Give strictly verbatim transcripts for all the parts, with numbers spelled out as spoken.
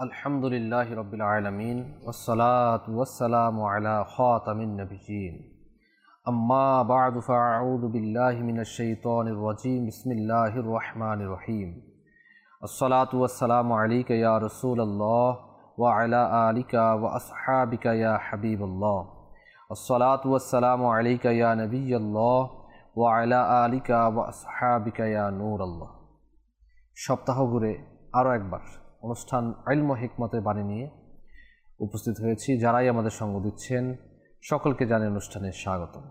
আলহামদুলিল্লাহি রাব্বিল আলামিন ওয়াসসালাতু ওয়াসসালামু আলা খাতামিন নাবিয়্যিন আম্মা বা'দু ফাআউযু বিল্লাহি মিনাশ শাইতানির রাজীম বিসমিল্লাহির রহমানির রহিম আসসালাতু ওয়াসসালামু আলাইকা ইয়া রাসূলুল্লাহ ওয়া আলা আলিকা ওয়া আসহাবিকা ইয়া হাবিবাল্লাহ আসসালাতু ওয়াসসালামু আলাইকা ইয়া নাবিয়্যাল্লাহ ওয়া আলা আলিকা ওয়া আসহাবিকা ইয়া নূরাল্লাহ। সপ্তাহ ঘুরে আরও একবার অনুষ্ঠান ইলম ও হিকমতের বাণী নিয়ে উপস্থিত হয়েছি। যারাই আমাদের সঙ্গ দিচ্ছেন সকলকে জানাই অনুষ্ঠানে স্বাগতম।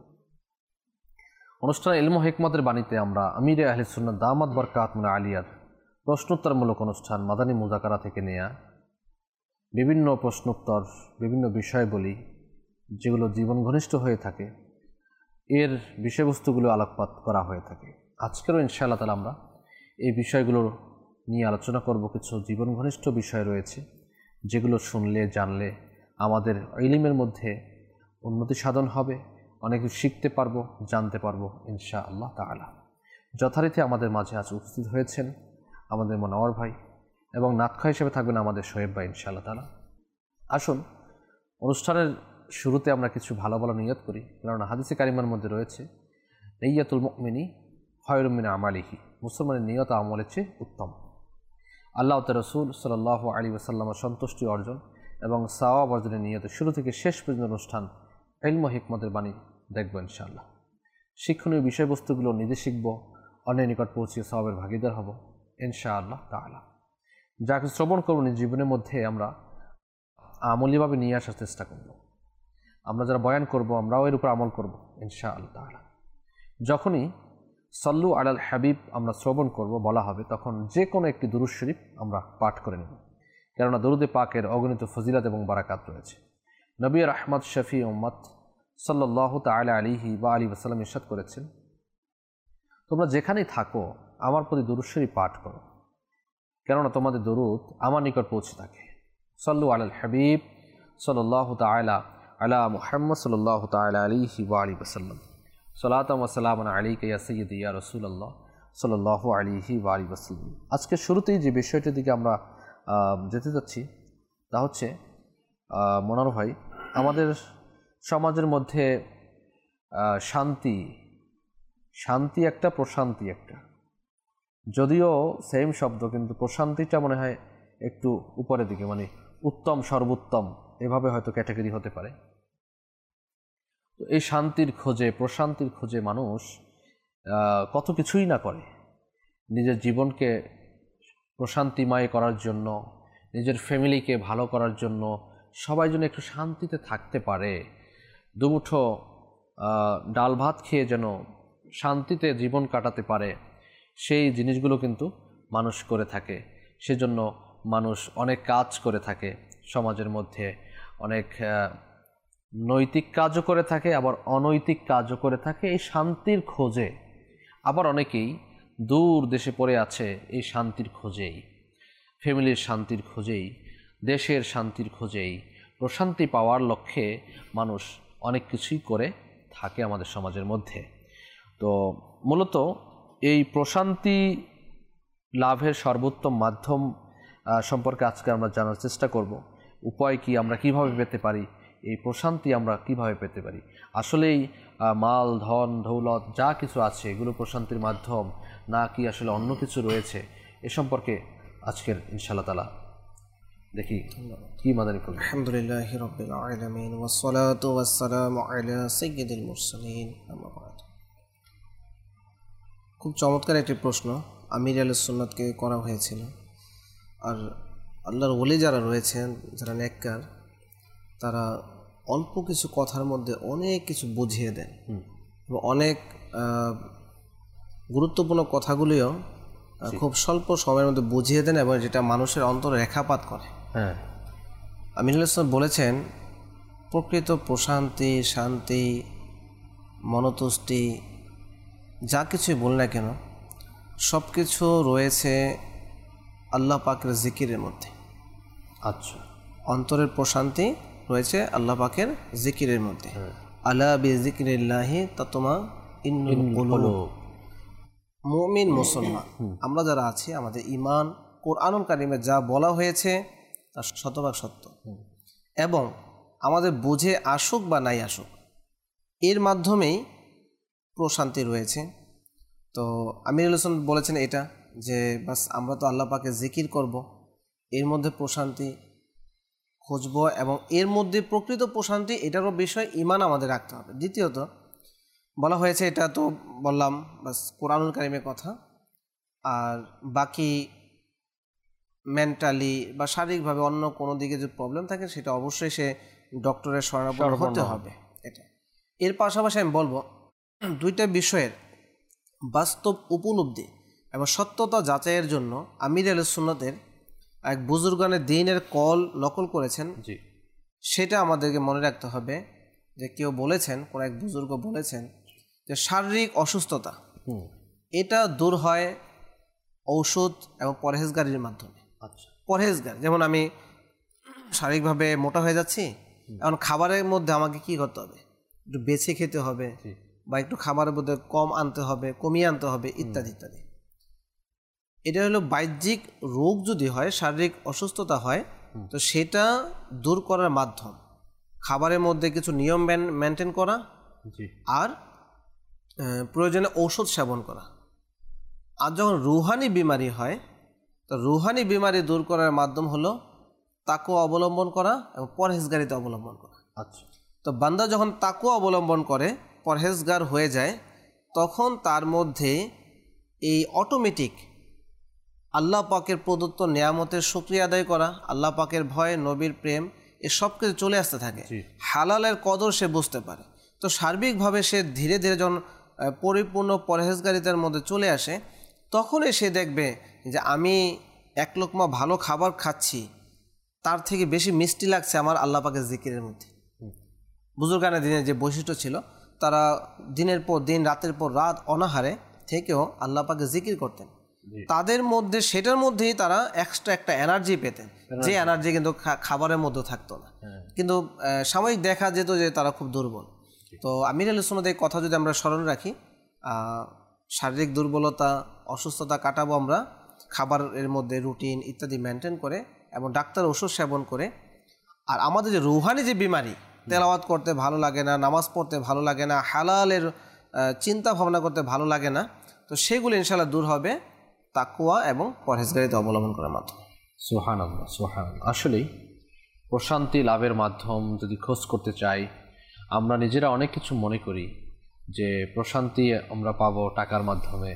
অনুষ্ঠান ইলম ও হিকমতের বাণীতে আমরা আমিরে আহলে সুন্নাত দামাত বরকাতুহু আলিয়ার প্রশ্নোত্তরমূলক অনুষ্ঠান মাদানী মুযাকারা থেকে নেয়া বিভিন্ন প্রশ্নোত্তর, বিভিন্ন বিষয় বলি যেগুলো জীবন ঘনিষ্ঠ হয়ে থাকে, এর বিষয়বস্তুগুলো আলোকপাত করা হয়ে থাকে। আজকেরও ইনশাআল্লাহ তাআলা আমরা এই বিষয়গুলোর নিয়ে আলোচনা করব। কিছু জীবন ঘনিষ্ঠ বিষয় রয়েছে যেগুলো শুনলে জানলে আমাদের ইলমের মধ্যে উন্নতি সাধন হবে, অনেক কিছু শিখতে পারবো, জানতে পারবো ইনশাআল্লাহ তাআলা। যথারীতি আমাদের মাঝে আজ উপস্থিত হয়েছেন আমাদের মনোয়ার ভাই এবং নাতখা হিসেবে থাকবেন আমাদের শোয়েব ভাই ইনশাআল্লাহ তাআলা। আসুন অনুষ্ঠানের শুরুতে আমরা কিছু ভালো ভালো নিয়ত করি, কারণ হাদিসে কারিমার মধ্যে রয়েছে নিয়াতুল মুমিনি খায়রুম মিন আমালিহি, মুসলমানের নিয়ত আমলের চেয়ে উত্তম। আল্লাহ ও তার রাসূল সাল্লাল্লাহু আলাইহি ওয়াসাল্লামের সন্তুষ্টি অর্জন এবং সাওয়াব অর্জনের নিয়তে শুরু থেকে শেষ পর্যন্ত অনুষ্ঠান ইলম ও হিকমতের বাণী দেখব ইনশাআল্লাহ। শিক্ষণীয় বিষয়বস্তুগুলো নিজে শিখব, অন্যের নিকট পৌঁছিয়ে সওয়াবের ভাগীদার হব ইনশাআল্লাহ তাআলা। যাকে শ্রবণ করব নিজ জীবনের মধ্যে আমরা আমলীভাবে নিয়ে আসার চেষ্টা করব। আমরা যারা বয়ান করব আমরাও এর উপর আমল করব ইনশাআল্লাহ তাআলা। যখনই সল্লু আলাল হাবিব আমরা শ্রবণ করব বলা হবে, তখন যে কোনো একটি দুরূদ শরীফ আমরা পাঠ করে নেব, কেননা দরুদে পাকের অগণিত ফজিলত এবং বারাকাত রয়েছে। নবী রাহমাত শফি উম্মত সাল্লাল্লাহু তাআলা আলাইহি ওয়া আলিহি ওয়াসাল্লাম ইরশাদ করেছেন, তোমরা যেখানেই থাকো আমার প্রতি দরুদ শরীফ পাঠ করো, কেননা তোমাদের দরুদ আমার নিকট পৌঁছে থাকে। সল্লু আলাল হাবিব সাল্লাল্লাহু তাআলা আলা মুহাম্মদ সাল্লাল্লাহু তাআলা আলাইহি ওয়া আলিহি ওয়াসাল্লাম সালাতাম ওয়া সালামান আলাইকা ইয়া সাইয়্যিদি ইয়া রাসূলুল্লাহ সাল্লাল্লাহু আলাইহি ওয়া আলিহি ওয়াসাল্লাম। আজকে শুরুতেই যে বিষয়টির দিকে আমরা যেতে যাচ্ছি তা হচ্ছে মনোয়ার ভাই, আমাদের সমাজের মধ্যে শান্তি শান্তি একটা, প্রশান্তি একটা, যদিও সেম শব্দ, কিন্তু প্রশান্তিটা মনে হয় একটু উপরের দিকে, মানে উত্তম সর্বোত্তম এভাবে হয়তো ক্যাটাগরি হতে পারে। তো এই শান্তির খোঁজে, প্রশান্তির খোঁজে মানুষ কত কিছুই না করে নিজের জীবনকে প্রশান্তিময় করার জন্য, নিজের ফ্যামিলিকে ভালো করার জন্য, সবাই যেন একটু শান্তিতে থাকতে পারে, দুমুঠো ডাল ভাত খেয়ে যেন শান্তিতে জীবন কাটাতে পারে, সেই জিনিসগুলো কিন্তু মানুষ করে থাকে। সেজন্য মানুষ অনেক কাজ করে থাকে সমাজের মধ্যে, অনেক নৈতিক কাজও করে থাকে, আবার অনৈতিক কাজও করে থাকে এই শান্তির খোঁজে। আবার অনেকেই দূর দেশে পড়ে আছে এই শান্তির খোঁজেই, ফ্যামিলির শান্তির খোঁজেই, দেশের শান্তির খোঁজেই, প্রশান্তি পাওয়ার লক্ষ্যে মানুষ অনেক কিছুই করে থাকে আমাদের সমাজের মধ্যে। তো মূলত এই প্রশান্তি লাভের সর্বোত্তম মাধ্যম সম্পর্কে আজকে আমরা জানার চেষ্টা করব। উপায় কি, আমরা কিভাবে পেতে পারি এই প্রশান্তি, আমরা কিভাবে পেতে পারি। আসলেই মাল, ধন, দৌলত যা কিছু আছে এগুলো প্রশান্তির মাধ্যম, না কি আসলে অন্য কিছু রয়েছে, এ সম্পর্কে আজকের ইনশাআল্লাহ তাআলা দেখি কি মাদানী করব। আলহামদুলিল্লাহি রাব্বিল আলামিন ওয়াসসালাতু ওয়াসসালামু আলা সাইয়্যিদিল মুরসালিন, আম্মা বা'দ। খুব চমৎকার একটি প্রশ্ন আমির আহলে সুন্নাতকে করা হয়েছিল। আর আল্লাহর ওলি যারা রয়েছেন, যারা নেককার, তারা অল্প কিছু কথার মধ্যে অনেক কিছু বুঝিয়ে দেন এবং অনেক গুরুত্বপূর্ণ কথাগুলিও খুব স্বল্প সময়ের মধ্যে বুঝিয়ে দেন এবং যেটা মানুষের অন্তরে রেখাপাত করে। হ্যাঁ, আমির আহলে সুন্নাত বলেছেন, প্রকৃত প্রশান্তি, শান্তি, মনতুষ্টি যা কিছুই বল না কেন সব কিছু রয়েছে আল্লাহ পাকের জিকিরের মধ্যে। আচ্ছা, অন্তরের প্রশান্তি রয়েছে আল্লাহ পাকের জিকিরের মধ্যে। আলা বিযিকরিল্লাহি তাতমাইন্নুল কুলুব। মুমিন মুসলমান আমরা যারা আছি, আমাদের ঈমান কোরআনুল কারীমে যা বলা হয়েছে তা শতভাগ সত্য। এবং আমাদের বুঝে আসুক বা নাই আসুক, এর মাধ্যমেই প্রশান্তি রয়েছে। তো আমিরুল হোসেন বলেছেন এটা যে বাস আমরা তো আল্লাহ পাকে জিকির করব, এর মধ্যে প্রশান্তি খুঁজব, এবং এর মধ্যে প্রকৃত প্রশান্তি এটারও বিষয় ঈমান আমাদের রাখতে হবে। দ্বিতীয়ত বলা হয়েছে, এটা তো বললাম বাস কোরআনুল কারীমের কথা, আর বাকি মেন্টালি বা শারীরিকভাবে অন্য কোনো দিকে যে প্রবলেম থাকে সেটা অবশ্যই সে ডক্টরের শরণাপন্ন হতে হবে। এটা এর পাশাপাশি আমি বলবো দুইটা বিষয়ের বাস্তব উপলব্ধি এবং সত্যতা যাচাইয়ের জন্য আমির আহলে সুন্নাতের এক বুজুর্গানের দ্বীনের কল নকল করেছেন। জি, সেটা আমাদেরকে মনে রাখতে হবে যে কেউ বলেছেন, কোনো এক বুজুর্গ বলেছেন যে শারীরিক অসুস্থতা এটা দূর হয় ঔষধ এবং পরহেজগারির মাধ্যমে। আচ্ছা, পরহেজগার যেমন আমি শারীরিকভাবে মোটা হয়ে যাচ্ছি, এখন খাবারের মধ্যে আমাকে কি করতে হবে, একটু বেছে খেতে হবে বা একটু খাবারের মধ্যে কম আনতে হবে, কমিয়ে আনতে হবে, ইত্যাদি ইত্যাদি। এটা হলো বাহ্যিক রোগ যদি হয়, শারীরিক অসুস্থতা হয়, তো সেটা দূর করার মাধ্যম খাবারের মধ্যে কিছু নিয়ম মেনটেন করা আর প্রয়োজনে ঔষধ সেবন করা। আর যখন রুহানি বিমারি হয়, তো রুহানি বিমারি দূর করার মাধ্যম হলো তাকওয়া অবলম্বন করা এবং পরহেজগারিতা অবলম্বন করা। আচ্ছা, তো বান্দা যখন তাকওয়া অবলম্বন করে, পরহেজগার হয়ে যায়, তখন তার মধ্যে এই অটোমেটিক আল্লাহ পাকের প্রদত্ত নিয়ামতের শুকরিয়া আদায় করা, আল্লাহ পাকের ভয়, নবীর প্রেম, এসব কিছু চলে আসতে থাকে। হালালের কদর সে বুঝতে পারে। তো সার্বিকভাবে সে ধীরে ধীরে যখন পরিপূর্ণ পরহেজগারিতার মধ্যে চলে আসে, তখনই সে দেখবে যে আমি এক লোকমা ভালো খাবার খাচ্ছি, তার থেকে বেশি মিষ্টি লাগছে আমার আল্লাহ পাকের জিকিরের মধ্যে। বুজুর্গানের দিনের যে বৈশিষ্ট্য ছিল, তারা দিনের পর দিন, রাতের পর রাত অনাহারে থেকেও আল্লাহ পাকে জিকির করতেন। তাদের মধ্যে সেটার মধ্যেই তারা এক্সট্রা একটা এনার্জি পেতেন, যে এনার্জি কিন্তু খাবারের মধ্যে থাকতো না। কিন্তু সাময়িক দেখা যেত যে তারা খুব দুর্বল। তো আমির আহলে সুন্নাতের কথা যদি আমরা স্মরণ রাখি, শারীরিক দুর্বলতা, অসুস্থতা কাটাবো আমরা খাবারের মধ্যে রুটিন ইত্যাদি মেনটেন করে এবং ডাক্তার ওষুধ সেবন করে। আর আমাদের যে রুহানি যে বিমারি, তেলাওয়াত করতে ভালো লাগে না, নামাজ পড়তে ভালো লাগে না, হালালের চিন্তা ভাবনা করতে ভালো লাগে না, তো সেগুলো ইনশাআল্লাহ দূর হবে তাকওয়া এবং পরহেজগারিতা অবলম্বন করার মাধ্যমে। সুবহানাল্লাহ, সুবহানাল্লাহ। আসলেই প্রশান্তি লাভের মাধ্যম যদি খোঁজ করতে চাই, আমরা নিজেরা অনেক কিছু মনে করি যে প্রশান্তি আমরা পাবো টাকার মাধ্যমে।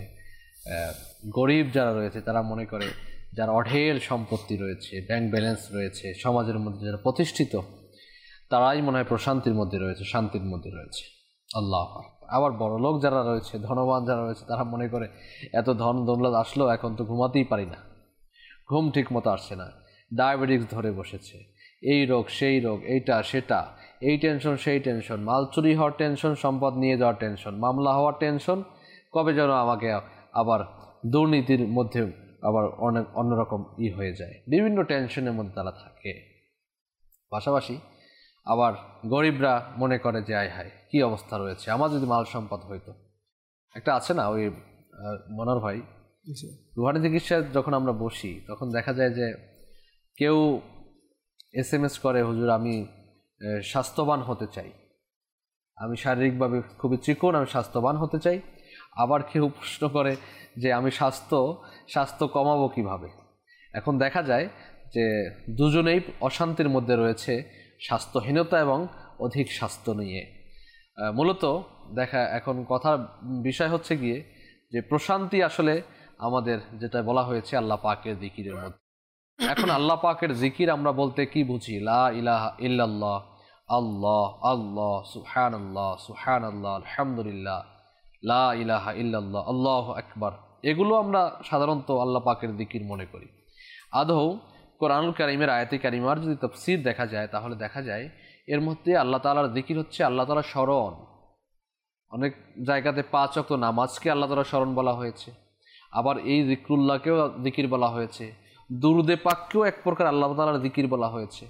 গরিব যারা রয়েছে তারা মনে করে, যার অঢেল সম্পত্তি রয়েছে, ব্যাংক ব্যালেন্স রয়েছে, সমাজের মধ্যে যারা প্রতিষ্ঠিত, তারাই মনে হয় প্রশান্তির মধ্যে রয়েছে, শান্তির মধ্যে রয়েছে। আল্লাহ। আবার বড় লোক যারা রয়েছে, ধনবান যারা রয়েছে, তারা মনে করে এত ধন দৌলত আসলো, এখন তো ঘুমাতেই পারি না, ঘুম ঠিক মতো আসছে না, ডায়াবেটিস ধরে বসেছে, এই রোগ সেই রোগ, এইটা সেটা, এই টেনশন সেই টেনশন, মাল চুরি হওয়ার টেনশন, সম্পদ নিয়ে যাওয়ার টেনশন, মামলা হওয়ার টেনশন, কবে যেন আমাকে আবার দুর্নীতির মধ্যে আবার অনেক অন্যরকম ই হয়ে যায়, বিভিন্ন টেনশনের মধ্যে তারা থাকে। পাশাপাশি আবার গরিবরা মনে করে যে আয় হায় কী অবস্থা রয়েছে, আমার যদি মাল সম্পদ হইতো। একটা আছে না ওই মনোর ভাই, রুহানি চিকিৎসায় যখন আমরা বসি তখন দেখা যায় যে কেউ এস এম এস করে, হুজুর আমি স্বাস্থ্যবান হতে চাই, আমি শারীরিকভাবে খুবই চিকন, আমি স্বাস্থ্যবান হতে চাই। আবার কেউ প্রশ্ন করে যে আমি স্বাস্থ্য স্বাস্থ্য কমাবো কিভাবে। এখন দেখা যায় যে দুজনেই অশান্তির মধ্যে রয়েছে, স্বাস্থ্যহীনতা এবং অধিক স্বাস্থ্য নিয়ে। মূলত দেখা এখন কথার বিষয় হচ্ছে গিয়ে যে প্রশান্তি আসলে আমাদের যেটা বলা হয়েছে আল্লাহ পাকের জিকিরের মধ্যে। এখন আল্লাহ পাকের জিকির আমরা বলতে কি বুঝি? লা ইলাহা ইল্লাল্লাহ, আল্লাহ আল্লাহ, সুবহানাল্লাহ সুবহানাল্লাহ, আলহামদুলিল্লাহ, লা ইলাহা ইল্লাল্লাহ, আল্লাহু আকবার। এগুলো আমরা সাধারণত আল্লাহ পাকের জিকির মনে করি। আদৌ কোরআনুল কারীমের আয়াতে কারিমার যদি তাফসীর দেখা যায় তাহলে দেখা যায় এর মধ্যে আল্লাহ তাআলার জিকির হচ্ছে আল্লাহ তাআলার স্মরণ। অনেক জায়গাতে পাঁচ ওয়াক্ত নামাজকে আল্লাহ তাআলার স্মরণ বলা হয়েছে, আবার এই জিকরুল্লাহকেও জিকির বলা হয়েছে, দুরুদে পাককেও এক প্রকার আল্লাহ তাআলার জিকির বলা হয়েছে।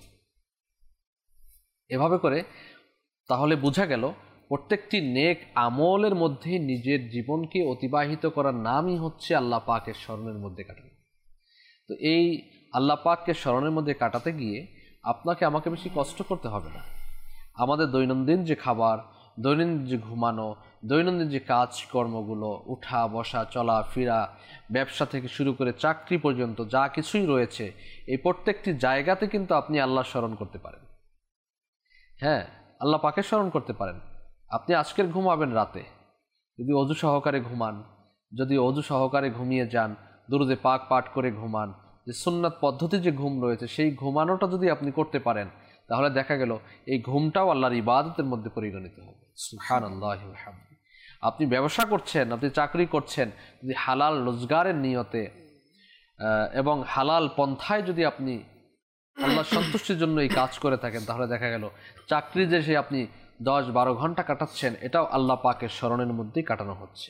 এভাবে করে তাহলে বোঝা গেল প্রত্যেকটি নেক আমলের মধ্যে নিজের জীবনকে অতিবাহিত করার নামই হচ্ছে আল্লাহ পাকের স্মরণের মধ্যে কাটানো। তো এই আল্লাহ পাককে স্মরণের মধ্যে কাটাতে গিয়ে আপনাকে আমাকে বেশি কষ্ট করতে হবে না। আমাদের দৈনন্দিন যে খাবার, দৈনন্দিন যে ঘুমানো, দৈনন্দিন যে কাজকর্মগুলো, উঠা বসা চলা ফেরা, ব্যবসা থেকে শুরু করে চাকরি পর্যন্ত যা কিছুই রয়েছে, এই প্রত্যেকটি জায়গাতে কিন্তু আপনি আল্লাহ স্মরণ করতে পারেন। হ্যাঁ, আল্লাহ পাকে স্মরণ করতে পারেন। আপনি আজকের ঘুমাবেন রাতে, যদি অজু সহকারে ঘুমান, যদি অজু সহকারে ঘুমিয়ে যান, দুরুদে পাক পাঠ করে ঘুমান, যে সুন্নাত পদ্ধতি যে ঘুম রয়েছে সেই ঘুমানোটা যদি আপনি করতে পারেন, তাহলে দেখা গেল এই ঘুমটাও আল্লাহর ইবাদতের মধ্যে পরিগণিত হবে। সুবহানাল্লাহি ওয়া বিহামদিহি। আপনি ব্যবসা করছেন, আপনি চাকরি করছেন, যদি হালাল রোজগারের নিয়তে এবং হালাল পন্থায় যদি আপনি আল্লাহর সন্তুষ্টির জন্য এই কাজ করে থাকেন, তাহলে দেখা গেল চাকরি যে সে আপনি দশ বারো ঘন্টা কাটাচ্ছেন, এটাও আল্লাহ পাকের স্মরণের মধ্যেই কাটানো হচ্ছে।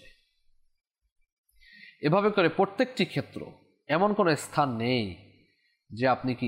এভাবে করে প্রত্যেকটি ক্ষেত্র, এমন কোনো স্থান নেই যে আপনি কি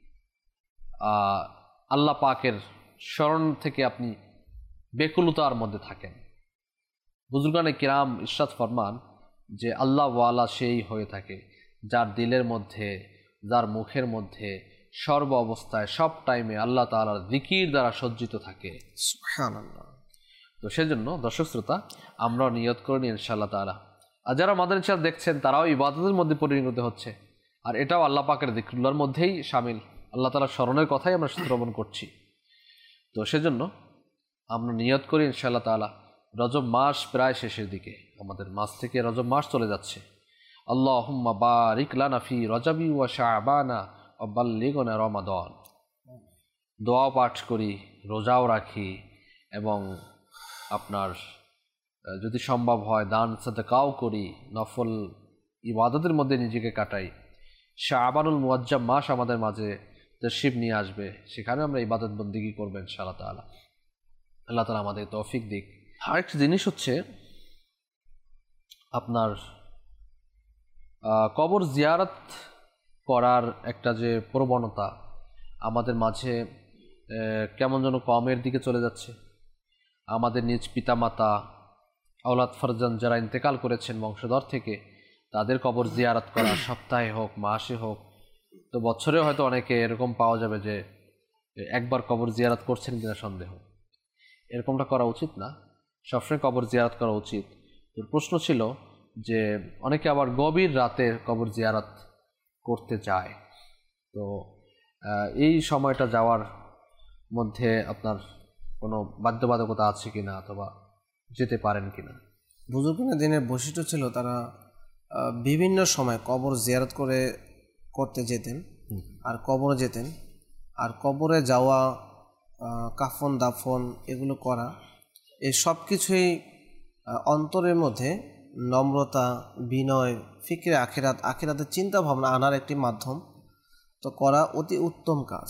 আল্লাহ পাকের স্মরণ থেকে আপনি বেকুলতার মধ্যে থাকেন। বুজুর্গানে কিরাম ইরশাদ ফরমান যে আল্লাহ ওয়ালা সেই হয়ে থাকে যার দিলের মধ্যে, যার মুখের মধ্যে সর্ব অবস্থায় সব টাইমে আল্লাহ তাআলার জিকির দ্বারা সজ্জিত থাকে। সুবহানাল্লাহ। তো সেজন্য দর্শক শ্রোতা, আমরা নিয়ত করে নিই ইনশাআল্লাহ তাআলা। আর যারা মাদানী চ্যানেল দেখছেন তারাও ইবাদতের মধ্যে পরিণত হচ্ছে, আর এটাও আল্লাহ পাকের যিকরুল্লাহর মধ্যেই শামিল। আল্লাহ তাআলার স্মরণের কথাই আমরা শ্রবণ করছি। তো সেজন্য আমরা নিয়ত করি ইনশাআল্লাহ তাআলা, রজব মাস প্রায় শেষের দিকে, আমাদের মাস থেকে রজব মাস চলে যাচ্ছে। আল্লাহুম্মা বারিক লানা ফি রজবি ওয়া শাবানা ওয়া বাল্লিগনা রমাদান। দোয়া পাঠ করি, রোজাও রাখি, এবং আপনার যদি সম্ভব হয় দান সাদকাও করি, নফল ইবাদতের মধ্যে নিজেকে কাটাই। শাবানুল মুআজ্জাম মাস আমাদের মাঝে তশরিফ নিয়ে আসবে, সেখানে আমরা ইবাদত বন্দেগী করবো ইনশাআল্লাহ তাআলা। আল্লাহ তাআলা আমাদের তৌফিক দিক। আরেকটি জিনিস হচ্ছে আপনার কবর জিয়ারত করার একটা যে প্রবণতা আমাদের মাঝে কেমন যেন কমের দিকে চলে যাচ্ছে। আমাদের নিজ পিতামাতা, আওলাদ ফারজান যারা ইন্তেকাল করেছেন বংশধর থেকে, তাদের কবর জিয়ারত করা সপ্তাহে হোক মাসে হোক, তো বছরে হয়তো অনেকে এরকম পাওয়া যাবে যে একবার কবর জিয়ারত করছেন কিনা সন্দেহ। এরকমটা করা উচিত না, সবসময় কবর জিয়ারত করা উচিত। তো প্রশ্ন ছিল যে অনেকে আবার গভীর রাতে কবর জিয়ারত করতে যায়, তো এই সময়টা যাওয়ার মধ্যে আপনার কোনো বাধ্যবাধকতা আছে কিনা, অথবা যেতে পারেন কিনা? বুজুর্গদের দিনের বৈশিষ্ট্য ছিল তারা বিভিন্ন সময় কবর জিয়ারত করে করতে যেতেন, আর কবরে যেতেন। আর কবরে যাওয়া, কাফন দাফন এগুলো করা, এই সব কিছুই অন্তরের মধ্যে নম্রতা, বিনয়, ফিকরে আখিরাত, আখিরাতের চিন্তা ভাবনা আনার একটি মাধ্যম। তো করা অতি উত্তম কাজ।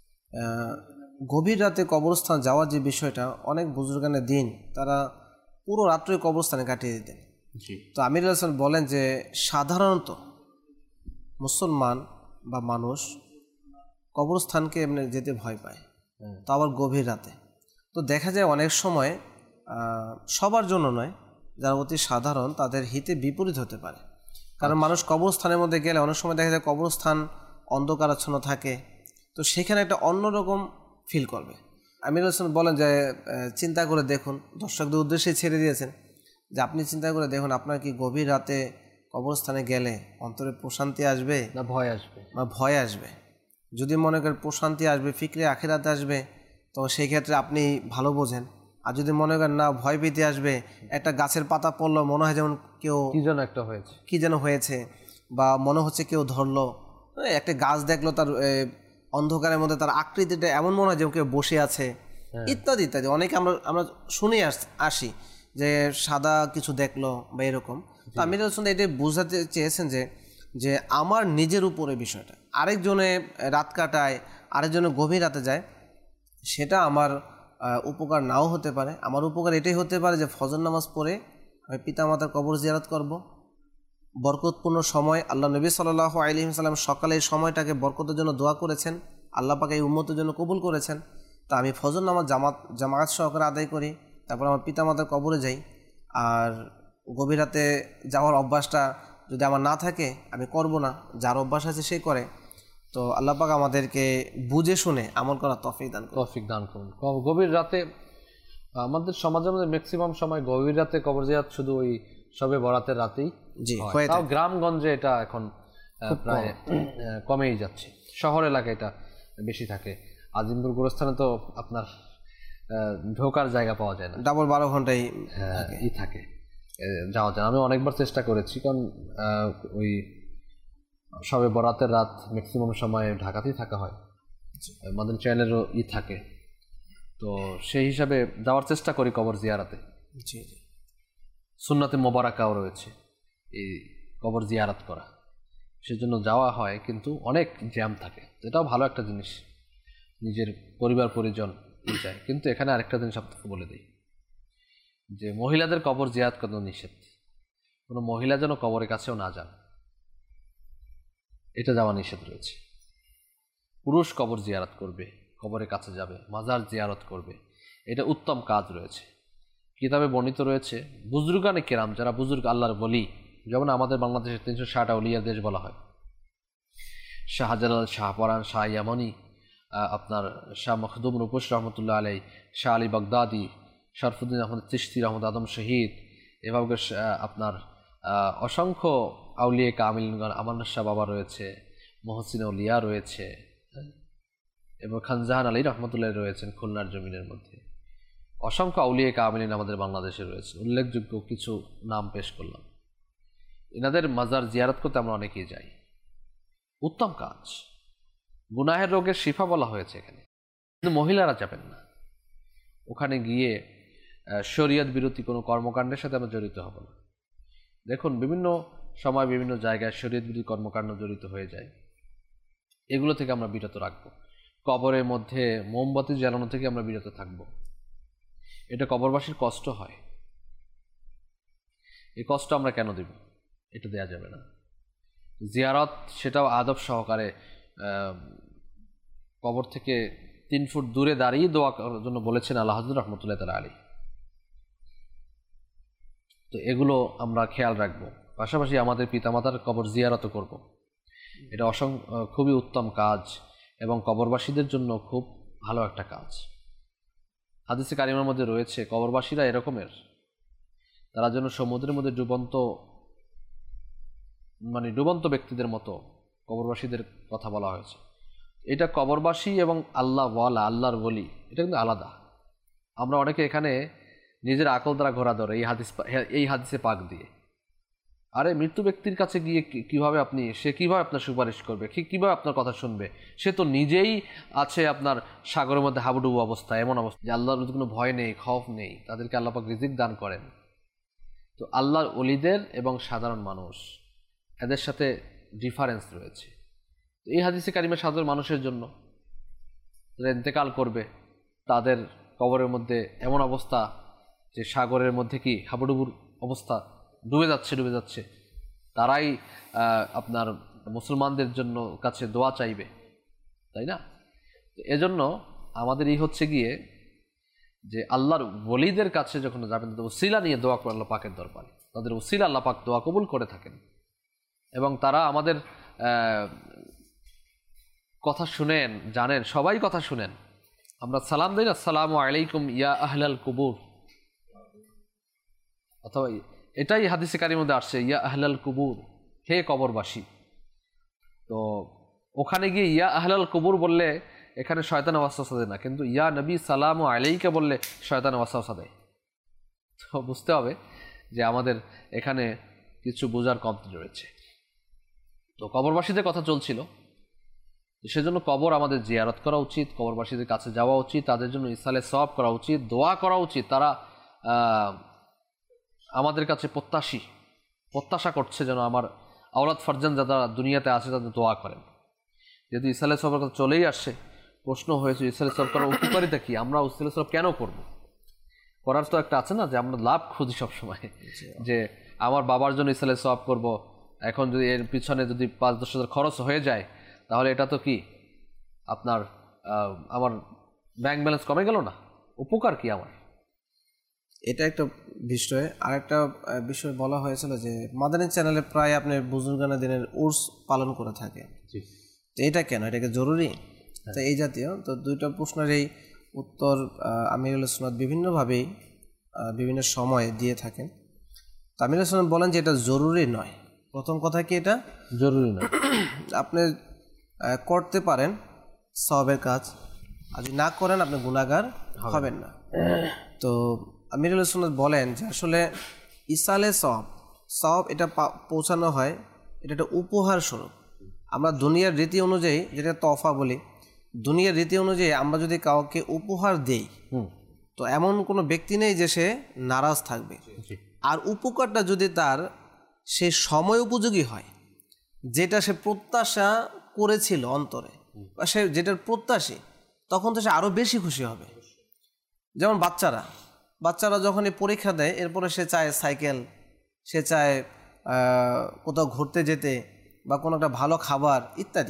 গভীর রাতে কবরস্থান যাওয়ার যে বিষয়টা, অনেক বুজুর্গানের দিন তারা পুরো রাত্রে কবরস্থানে কাটিয়ে দিতেন। তো আমির হাসান বলেন যে সাধারণত মুসলমান বা মানুষ কবরস্থানকে এমনি যেতে ভয় পায়, তো আবার গভীর রাতে। তো দেখা যায় অনেক সময় সবার জন্য নয়, যারা অতি সাধারণ তাদের হিতে বিপরীত হতে পারে। কারণ মানুষ কবরস্থানের মধ্যে গেলে অনেক সময় দেখা যায় কবরস্থান অন্ধকারাচ্ছন্ন থাকে, তো সেখানে একটা অন্যরকম ফিল করবে। আমির হাসান বলেন যে চিন্তা করে দেখুন, দর্শকদের উদ্দেশ্যে ছেড়ে দিয়েছেন যে আপনি চিন্তা করে দেখুন, আপনার কি গভীর রাতে কবরস্থানে গেলে অন্তরে প্রশান্তি আসবে না ভয় আসবে? বা ভয় আসবে। যদি মনে করেন প্রশান্তি আসবে, ফিকরে আখিরাতে আসবে, তো সেই ক্ষেত্রে আপনি ভালো বোঝেন। আর যদি মনে করেন না ভয় পেতে আসবে, একটা গাছের পাতা পড়লো, মনে হয় যেমন কেউ কি যেন একটা হয়েছে, কি যেন হয়েছে, বা মনে হচ্ছে কেউ ধরলো, একটা গাছ দেখলো তার অন্ধকারের মধ্যে তার আকৃতিটা এমন মনে হয় যেমন কেউ বসে আছে, ইত্যাদি ইত্যাদি। অনেকে আমরা আমরা শুনে আসি যে সাদা কিছু দেখলো বা এরকম। তো আমির হাসান এটাই বোঝাতে চেয়েছেন যে যে আমার নিজের উপরে বিষয়টা, আরেকজনে রাত কাটায়, আরেকজনে গভীর রাতে যায়, সেটা আমার উপকার নাও হতে পারে। আমার উপকার এটাই হতে পারে যে ফজর নামাজ পড়ে আমি পিতামাতার কবর জিয়ারত করব, বরকতপূর্ণ সময়। আল্লাহ নবী সাল্লাল্লাহু আলাইহি ওয়াসাল্লাম সকালে এই সময়টাকে বরকতের জন্য দোয়া করেছেন, আল্লাহ পাক এই উম্মতের জন্য কবুল করেছেন। তা আমি ফজর নামাজ জামাত জামাত সহকারে আদায় করি, তারপর আমার পিতামাতার কবরে যাই। আর গভীর রাতে যাওয়ার অভ্যাসটা যদি আমার না থাকে আমি করব না, যার অভ্যাস আছে সে করে। তো আল্লাহ পাক আমাদেরকে বুঝে শুনে আমল করার তৌফিক দান করুন। তৌফিক দান করুন। গভীর রাতে আমাদের সমাজের মধ্যে ম্যাক্সিমাম সময় গভীর রাতে কবর জিয়ারত শুধু ওই সবে বরাতের রাতেই, জি, তাও গ্রামগঞ্জে এটা এখন প্রায় কমেই যাচ্ছে। শহর এলাকায় এটা বেশি থাকে। আজিমপুর গোরস্থানে তো আপনার ঢোকার জায়গা পাওয়া যায় না, ডাবল বারো ঘন্টায় ই থাকে, যাওয়া যায়। আমি অনেকবার চেষ্টা করেছি, কারণ ওই সবে বরাতের রাত ম্যাক্সিমাম সময় ঢাকাতেই থাকা হয়, আমাদের চ্যানেলেরও ই থাকে, তো সেই হিসাবে যাওয়ার চেষ্টা করি কবর জিয়ারাতে। জি জি, সুন্নাতে মোবারাকাও রয়েছে এই কবর জিয়ারাত করা, সেজন্য যাওয়া হয়, কিন্তু অনেক জ্যাম থাকে। এটাও ভালো একটা জিনিস, নিজের পরিবার পরিজন যায়। কিন্তু এখানে আরেকটা জিনিস আপনাকে বলে দিই, যে মহিলাদের কবর জিয়ারত করা নিষেধ। কোনো মহিলা যেন কবরের কাছেও না যান, এটা যাওয়া নিষেধ রয়েছে। পুরুষ কবর জিয়ারত করবে, কবরের কাছে যাবে, মাজার জিয়ারত করবে, এটা উত্তম কাজ রয়েছে। কিতাবে বর্ণিত রয়েছে বুজুর্গানে কেরাম, যারা বুজুর্গ আল্লাহর বলি, যেমন আমাদের বাংলাদেশের তিনশো ষাট আউলিয়ার দেশ বলা হয়, শাহজালাল, শাহপরান, শাহ ইয়ামানি, আপনার শাহ মখদুম রূপস রহমতুল্লাহ আলাই, শাহ আলী বাগদাদি, শরফুদ্দিন আহমদ চিশতি, রহমদ আদম শহীদ, এভাবে আপনার অসংখ্য আউলিয়া কামিলগণ, আমান্য শাহ বাবা রয়েছে, মহসিন আউলিয়া রয়েছে, এবং খানজাহান আলী রহমতুল্লাহ রয়েছেন খুলনার জমিনের মধ্যে। অসংখ্য আউলিয়া কামিলিন আমাদের বাংলাদেশে রয়েছে। উল্লেখযোগ্য কিছু নাম পেশ করলাম। এনাদের মাজার জিয়ারত করতে আমরা অনেকেই যাই, উত্তম কাজ। গুনাহের রোগের শিফা বলা হয়েছে এখানে, কিন্তু মহিলারা যাবেন না। ওখানে গিয়ে শরীয়ত বিরোধী কোনো কর্মকাণ্ডের সাথে আমরা জড়িত হব না। দেখুন, বিভিন্ন সময় বিভিন্ন জায়গায় শরীয়ত বিরোধী কর্মকাণ্ড জড়িত হয়ে যায়, এগুলো থেকে আমরা বিরত রাখবো। কবরের মধ্যে মোমবাতি জ্বালানো থেকে আমরা বিরত থাকব। এটা কবরবাসীর কষ্ট হয়, এই কষ্ট আমরা কেন দেব? এটা দেয়া যাবে না। জিয়ারত সেটাও আদব সহকারে, কবর থেকে তিন ফুট দূরে দাঁড়িয়ে দোয়া করার জন্য বলেছেন আল্লাহ হযরত রহমতুল্লাহ তাআলা আলাইহি। তো এগুলো আমরা খেয়াল রাখবো। পাশাপাশি আমাদের পিতামাতার কবর জিয়ারত করব। এটা অসং খুবই উত্তম কাজ এবং কবরবাসীদের জন্য খুব ভালো একটা কাজ। হাদিসে কারিমার মধ্যে রয়েছে কবরবাসীরা এরকমের, তারা যেন সমুদ্রের মধ্যে ডুবন্ত, মানে ডুবন্ত ব্যক্তিদের মতো কবরবাসীদের কথা বলা হয়েছে। এটা কবরবাসী এবং আল্লাহ ওয়ালা, আল্লাহর বলি, এটা কিন্তু আলাদা। আমরা অনেকে এখানে নিজের আকল দ্বারা ঘোরা ধরে এই হাদিস, এই হাদিসে পাক দিয়ে। আরে মৃত্যু ব্যক্তির কাছে গিয়ে কিভাবে আপনি, সে কিভাবে আপনার সুপারিশ করবে, কিভাবে আপনার কথা শুনবে? সে তো নিজেই আছে আপনার সাগরের মধ্যে হাবুডুবু অবস্থা, এমন অবস্থা যে আল্লাহর কোনো ভয় নেই, খৌফ নেই, তাদেরকে আল্লাহ পাক রিজিক দান করেন। তো আল্লাহর ওলিদের এবং সাধারণ মানুষ, এদের সাথে ডিফারেন্স রয়েছে। এই হাদিসে কারিমা সাধারণ মানুষের জন্য, যারা ইন্তেকাল করবে, তাদের কবরের মধ্যে এমন অবস্থা যে সাগরের মধ্যে কি হাবুডুবুর অবস্থা, ডুবে যাচ্ছে ডুবে যাচ্ছে তারাই আপনার মুসলমানদের জন্য কাছে দোয়া চাইবে, তাই না? এজন্য আমাদের এই হচ্ছে গিয়ে যে আল্লাহর ওলিদের কাছে যখন যাবেন, তাদের উসিলা নিয়ে দোয়া করে আল্লাহ পাকের দরবারে, তাদের উসিলা আল্লাহ পাক দোয়া কবুল করে থাকেন এবং তারা আমাদের কথা শুনেন, জানেন, সবাই কথা শুনেন। আমরা সালাম দিই না, আসসালামু আলাইকুম ইয়া আহলাল কুবুর, অথবা এটাই হাদিসে কারির মধ্যে আসছে ইয়া আহলাল কুবুর, হে কবরবাসী। তো ওখানে গিয়ে ইয়া আহলাল কুবুর বললে এখানে শয়তানের ওয়াসওয়াসা দেয় না, কিন্তু ইয়া নবী সালামু আলাইকা বললে শয়তানের ওয়াসওয়াসা দেয়। তো বুঝতে হবে যে আমাদের এখানে কিছু বোঝার কমতি রয়েছে। তো কবরবাসীদের কথা চলছিল, সেজন্য কবর আমাদের জিয়ারত করা উচিত, কবরবাসীদের কাছে যাওয়া উচিত, তাদের জন্য ইসালে সওয়াব করা উচিত, দোয়া করা উচিত। তারা আমাদের কাছে প্রত্যাশী, প্রত্যাশা করছে যেন আমার আওলাদ ফারজান যারা দুনিয়াতে আছে তাদের দোয়া করেন। যেহেতু ইসালে সওয়াবের কথা চলেই আসছে, প্রশ্ন হয়েছে ইসালে সওয়াব করার উপকারিতা কি, আমরা ইসালে সওয়াব কেন করব? করার তো একটা আছে না, যে আমরা লাভ খুঁজি সবসময়, যে আমার বাবার জন্য ইসালে সওয়াব করব, এখন যদি এর পিছনে যদি পাঁচ দশ হাজার খরচ হয়ে যায় তাহলে এটা তো কি আপনার আমার ব্যাংক ব্যালেন্স কমে গেল না? উপকার কি আমার? এটা একটা বিষয়। আর একটা বিষয় বলা হয়েছিল যে মাদানী চ্যানেলে প্রায় আপনি বুজুর্গানা দিনের উর্স পালন করে থাকে। তো এটা কেন, এটাকে জরুরি? তো এই জাতীয় তো দুইটা প্রশ্নের এই উত্তর আমিরুল সুন্নাত বিভিন্নভাবেই বিভিন্ন সময় দিয়ে থাকেন। তো আমিরুল সুন্নাত বলেন যে এটা জরুরি নয়। প্রথম কথা কি, এটা জরুরি নয়। আপনি করতে পারেন সওয়াবের কাজ, আর যদি না করেন আপনি গুনাহগার হবেন না। তো আমিরুল সুন্নাত বলেন যে আসলে ইসালে সওয়াব, সওয়াব এটা পৌঁছানো হয়, এটা একটা উপহার স্বরূপ। আমরা দুনিয়ার রীতি অনুযায়ী, যেটা তফা বলি, দুনিয়ার রীতি অনুযায়ী আমরা যদি কাউকে উপহার দেই তো এমন কোনো ব্যক্তি নেই যে সে নারাজ থাকবে। আর উপকারটা যদি তার সে সময় উপযোগী হয়, যেটা সে প্রত্যাশা করেছিল অন্তরে, বা সে যেটার প্রত্যাশী, তখন তো সে আরও বেশি খুশি হবে। যেমন বাচ্চারা বাচ্চারা যখনই পরীক্ষা দেয়, এরপরে সে চায় সাইকেল, সে চায় কোথাও ঘুরতে যেতে বা কোনো একটা ভালো খাবার ইত্যাদি।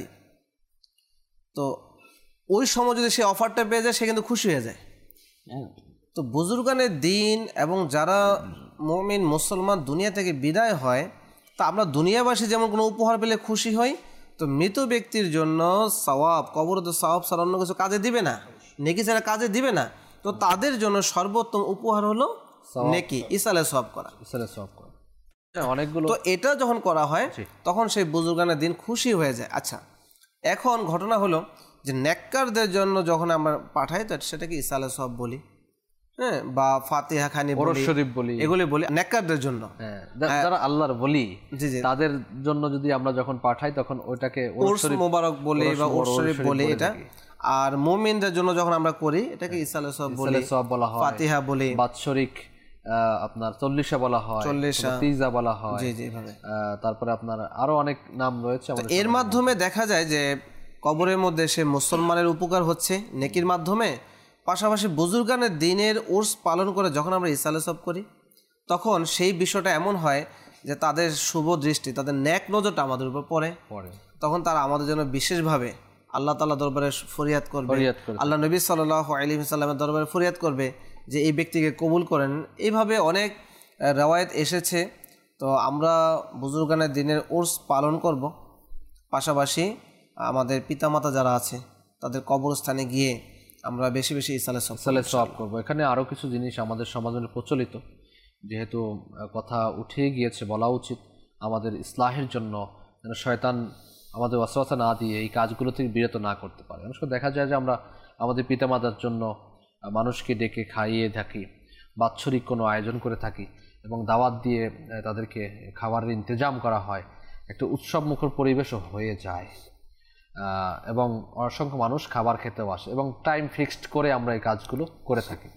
তো ওই সময় যদি সে অফারটা পেয়ে যায়, সে কিন্তু খুশি হয়ে যায়। তো বুজুর্গানের দিন এবং যারা মুমিন মুসলমান দুনিয়া থেকে বিদায় হয়, তা আমরা দুনিয়াবাসী যেমন কোনো উপহার পেলে খুশি হই, তো মৃত ব্যক্তির জন্য সওয়াব, কবর তো সওয়াব ছাড়া অন্য কিছু কাজে দিবে না, নেকি ছাড়া কাজে দিবে না। তো তাদের জন্য সর্বোত্তম উপহার হলো নেকি, ইসালে সওয়াব করা, ইসালে সওয়াব করা। অনেকগুলো তো এটা যখন করা হয় তখন সেই বুজুর্গানের দিন খুশি হয়ে যায়। আচ্ছা, এখন ঘটনা হলো যে নেককারদের জন্য যখন আমরা পাঠাই, তো সেটাকে ইসালে সওয়াব বলি, হ্যাঁ, বা ফাতিহা খানি বলি, শরীফ বলি, এগুলি বলি নেককারদের জন্য। হ্যাঁ, যারা আল্লাহর বলি, জি জি, তাদের জন্য যদি আমরা যখন পাঠাই তখন ওইটাকে উরস মুবারক বলি বা উরস শরীফ বলি এটা। আর মুমিনদের জন্য যখন আমরা করি এটাকে ইসালে সওয়াব বলি, বলা হয়, ফাতিহা বলি, বাৎসরিক আপনার চল্লিশা বলা হয়, চল্লিশা, তিজা বলা হয়, জি জি ভাবে। তারপরে আপনার আরো অনেক নাম রয়েছে। এর মাধ্যমে দেখা যায় যে কবরের মধ্যে সে মুসলমানের উপকার হচ্ছে নেকির মাধ্যমে, পাশাপাশি বুজুর্গানের দিনের উর্স পালন করে যখন আমরা ইসালে সওয়াব করি, তখন সেই বিষয়টা এমন হয় যে তাদের শুভ দৃষ্টি, তাদের নেক নজরটা আমাদের উপর পড়ে পড়ে তখন তারা আমাদের জন্য বিশেষভাবে আল্লাহ তাআলা দরবারে ফরিয়াদ করবে, আল্লাহ নবী সাল্লাল্লাহু আলাইহি ওয়াসাল্লামের দরবারে ফরিয়াদ করবে যে এই ব্যক্তিকে কবুল করেন। এইভাবে অনেক রওয়ায়াত এসেছে। তো আমরা বুজুর্গানের দিনের উর্স পালন করব, পাশাপাশি আমাদের পিতামাতা যারা আছে তাদের কবরস্থানে গিয়ে আমরা বেশি বেশি ইসালে সওয়াব করব। এখানে আরও কিছু জিনিস আমাদের সমাজে প্রচলিত, যেহেতু কথা উঠে গিয়েছে, বলা উচিত আমাদের ইসলাহের জন্য, যেন শয়তান আমাদের ওয়াসওয়াসা না দিয়ে এই কাজগুলো থেকে বিরত না করতে পারে। অনেক সময় দেখা যায় যে আমরা আমাদের পিতামাতার জন্য মানুষকে ডেকে খাইয়ে থাকি, বাৎসরিক কোনো আয়োজন করে থাকি এবং দাওয়াত দিয়ে তাদেরকে খাবারের ইন্তজাম করা হয়, একটা উৎসবমুখর পরিবেশও হয়ে যায় এবং অসংখ্য মানুষ খাবার খেতেও আসে এবং টাইম ফিক্সড করে আমরা এই কাজগুলো করে থাকি।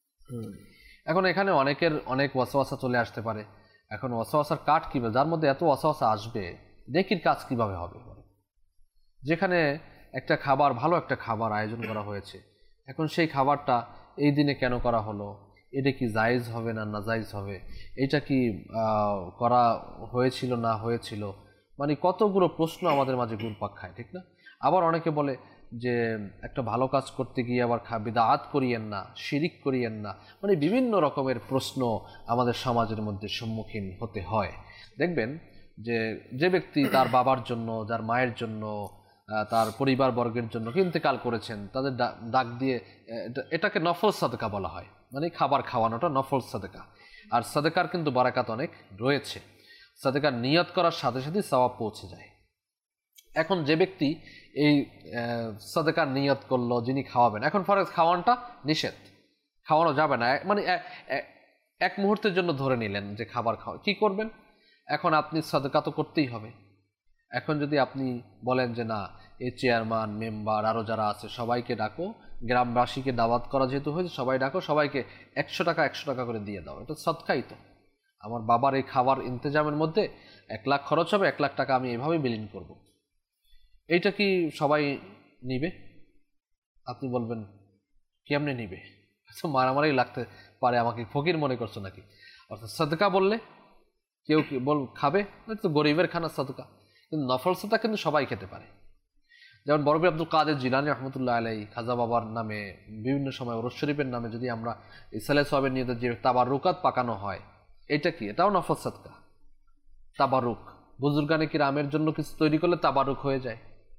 এখন এখানে অনেকের অনেক ওয়াসওয়াসা চলে আসতে পারে। এখন ওয়াসওয়াসার কাট কীভাবে, যার মধ্যে এত ওয়াসওয়াসা আসবে, নেকির কাজ কিভাবে হবে? যেখানে একটা খাবার, ভালো একটা খাবার আয়োজন করা হয়েছে, এখন সেই খাবারটা এই দিনে কেন করা হলো, এটা কি জায়েজ হবে না নাজায়েজ হবে, এটা কি করা হয়েছিল না হয়েছিল, মানে কতগুলো প্রশ্ন আমাদের মাঝে ঘুরপাক খায়, ঠিক না? আবার অনেকে বলে যে একটা ভালো কাজ করতে গিয়ে আবার বিদআত করিয়েন না, শিরিক করিয়েন না, মানে বিভিন্ন রকমের প্রশ্ন আমাদের সমাজের মধ্যে সম্মুখীন হতে হয়। দেখবেন যে যে ব্যক্তি তার বাবার জন্য, যার মায়ের জন্য, তার পরিবার বর্গের জন্য ইন্তেকাল করেছেন, তাদের ডাক দিয়ে এটাকে নফল সাদকা বলা হয়, মানে খাবার খাওয়ানোটা নফল সাদকা। আর সাদকার কিন্তু বারাকাত অনেক রয়েছে, সাদকার নিয়ত করার সাথে সাথে সওয়াব পৌঁছে যায়। এখন যে ব্যক্তি এই সাদকার নিয়ত করলো, যিনি খাওয়াবেন, এখন ফরজ খাওয়ানোটা নিষেধ, খাওয়ানো যাবে না, মানে এক মুহূর্তের জন্য ধরে নিলেন যে খাবার খাওয়া, কি করবেন? এখন আপনি সাদকা তো করতেই হবে। এখন যদি আপনি বলেন যে না, এই চেয়ারম্যান, মেম্বার, আরও যারা আছে সবাইকে ডাকো, গ্রামবাসীকে দাওয়াত করা যেহেতু হয়েছে, সবাই ডাকো, সবাইকে একশো টাকা একশো টাকা করে দিয়ে দাও, এটা সদকাই তো। আমার বাবার এই খাবার ইন্তজামের মধ্যে এক লাখ খরচ হবে, এক লাখ টাকা আমি এভাবে বিলীন করব, এইটা কি সবাই নিবে? আপনি বলবেন কেমনে নিবে? মারামারি লাগতে পারে, আমাকে ফকির মনে করছো নাকি? অর্থাৎ সাদকা বললে কেউ কি বল খাবে, তো গরিবের খানা সাদকা, কিন্তু নফল সাদকা কিন্তু সবাই খেতে পারে। যেমন বরফি আব্দুল কাদের জিলানী রহমতুল্লাহ আলাই খাজা বাবার নামে, বিভিন্ন সময় ওরস শরীফের নামে যদি আমরা ইসালে সওয়াবের নিয়তে যে তাবারুকাত পাকানো হয়, এটা কি? এটাও নফল সাদকা, তাবারুক। বুজুর্গানে কি রামের জন্য কিছু তৈরি করলে তাবারুক হয়ে যায়,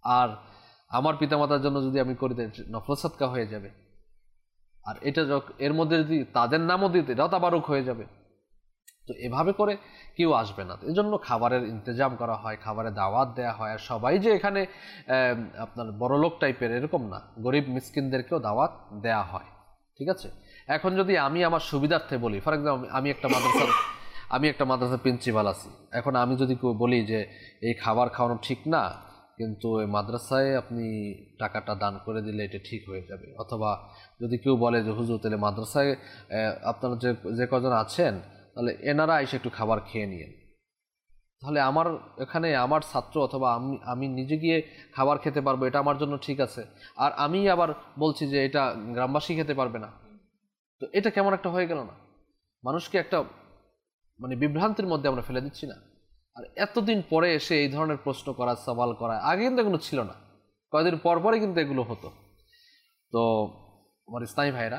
আর আমার পিতামাতার জন্য যদি আমি করি নফল সাদকা হয়ে যাবে। আর এটা এর মধ্যে যদি তাদের নামও দিতে এটাও তাবারুক হয়ে যাবে। তো এভাবে করে কেউ আসবে না। এই জন্য খাবারের ইন্তজাম করা হয়, খাবারের দাওয়াত দেওয়া হয়। আর সবাই যে এখানে আপনার বড়লোক টাইপের এরকম না, গরিব মিসকিনদেরকেও দাওয়াত দেওয়া হয়। ঠিক আছে। এখন যদি আমি আমার সুবিধার্থে বলি, ফর এক্সাম্পল আমি একটা মাদ্রাসার আমি একটা মাদ্রাসার প্রিন্সিপাল আছি, এখন আমি যদি কেউ বলি যে এই খাবার খাওয়ানো ঠিক না, কিন্তু এই মাদ্রাসায় আপনি টাকাটা দান করে দিলে এটা ঠিক হয়ে যাবে, অথবা যদি কেউ বলে যে হুজুর তাহলে মাদ্রাসায় আপনারা যে যে কজন আছেন তাহলে এনারা এসে একটু খাবার খেয়ে নিন, তাহলে আমার এখানে আমার ছাত্র অথবা আমি আমি নিজে গিয়ে খাবার খেতে পারবো, এটা আমার জন্য ঠিক আছে। আর আমি আবার বলছি যে এটা গ্রামবাসী খেতে পারবে না, তো এটা কেমন একটা হয়ে গেল না? মানুষকে একটা মানে বিভ্রান্তির মধ্যে আমরা ফেলে দিচ্ছি না? আর এতদিন পরে এসে এই ধরনের প্রশ্ন করা, সওয়াল করা, আগে কিন্তু এগুলো ছিল না, কয়েকদিন পর পরে কিন্তু এগুলো হতো। তো আমার ইসলামী ভাইরা,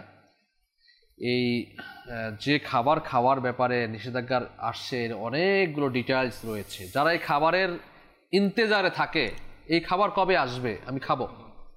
এই যে খাবার খাওয়ার ব্যাপারে নিষেধাজ্ঞা আসছে এর অনেকগুলো ডিটেইলস রয়েছে। যারা এই খাবারের ইন্তেজারে থাকে, এই খাবার কবে আসবে আমি খাবো,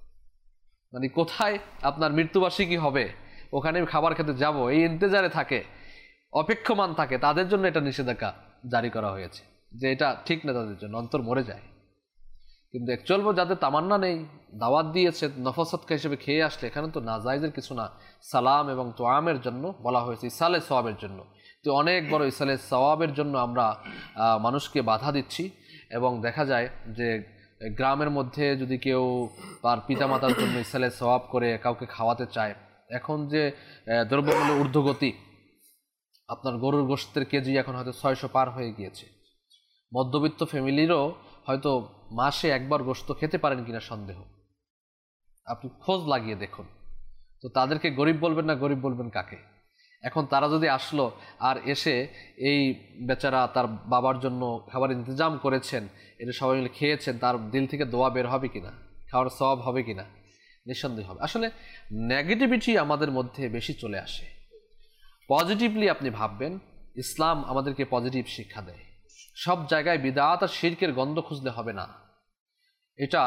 মানে কোথায় আপনার মৃত্যুবার্ষিকী হবে ওখানে আমি খাবার খেতে যাব, এই ইন্তেজারে থাকে, অপেক্ষমান থাকে, তাদের জন্য এটা নিষেধাজ্ঞা জারি করা হয়েছে যে এটা ঠিক না, তাদের জন্য অন্তর মরে যায়। কিন্তু অ্যাকচুয়াল যাদের তামান্না নেই, দাওয়াত দিয়েছে নফল সাদকা হিসেবে খেয়ে আসলে, এখানে তো নাজায়েজের কিছু না, সালাম এবং তোয়ামের জন্য বলা হয়েছে, ইসালে সওয়াবের জন্য। তো অনেক বড় ইসালে সওয়াবের জন্য আমরা মানুষকে বাধা দিচ্ছি। এবং দেখা যায় যে গ্রামের মধ্যে যদি কেউ তার পিতামাতার জন্য ইসালে সওয়াব করে কাউকে খাওয়াতে চায়, এখন যে দ্রব্যমূল্যের ঊর্ধ্বগতি, আপনার গরুর গোশতের কেজি এখন হয়তো ছয়শো পার হয়ে গিয়েছে। মধ্যবিত্ত ফ্যামিলিরও হয়তো মাসে একবার গোশত খেতে পারেন কিনা সন্দেহ, আপনি খোঁজ লাগিয়ে দেখুন। তো তাদেরকে গরিব বলবেন না, গরিব বলবেন কাকে? এখন তারা যদি আসলো আর এসে এই বেচারা তার বাবার জন্য খাবার ইন্তজাম করেছেন, এটা সবাই মিলে খেয়েছেন, তার দিল থেকে দোয়া বের হবে কিনা, খাওয়ার সওয়াব হবে কিনা? নিঃসন্দেহ হবে। আসলে নেগেটিভিটি আমাদের মধ্যে বেশি চলে আসে। পজিটিভলি আপনি ভাববেন, ইসলাম আমাদেরকে পজিটিভ শিক্ষা দেয়। সব জায়গায় বিদআত আর শিরকের গন্ধ খুঁজলে হবে না। এটা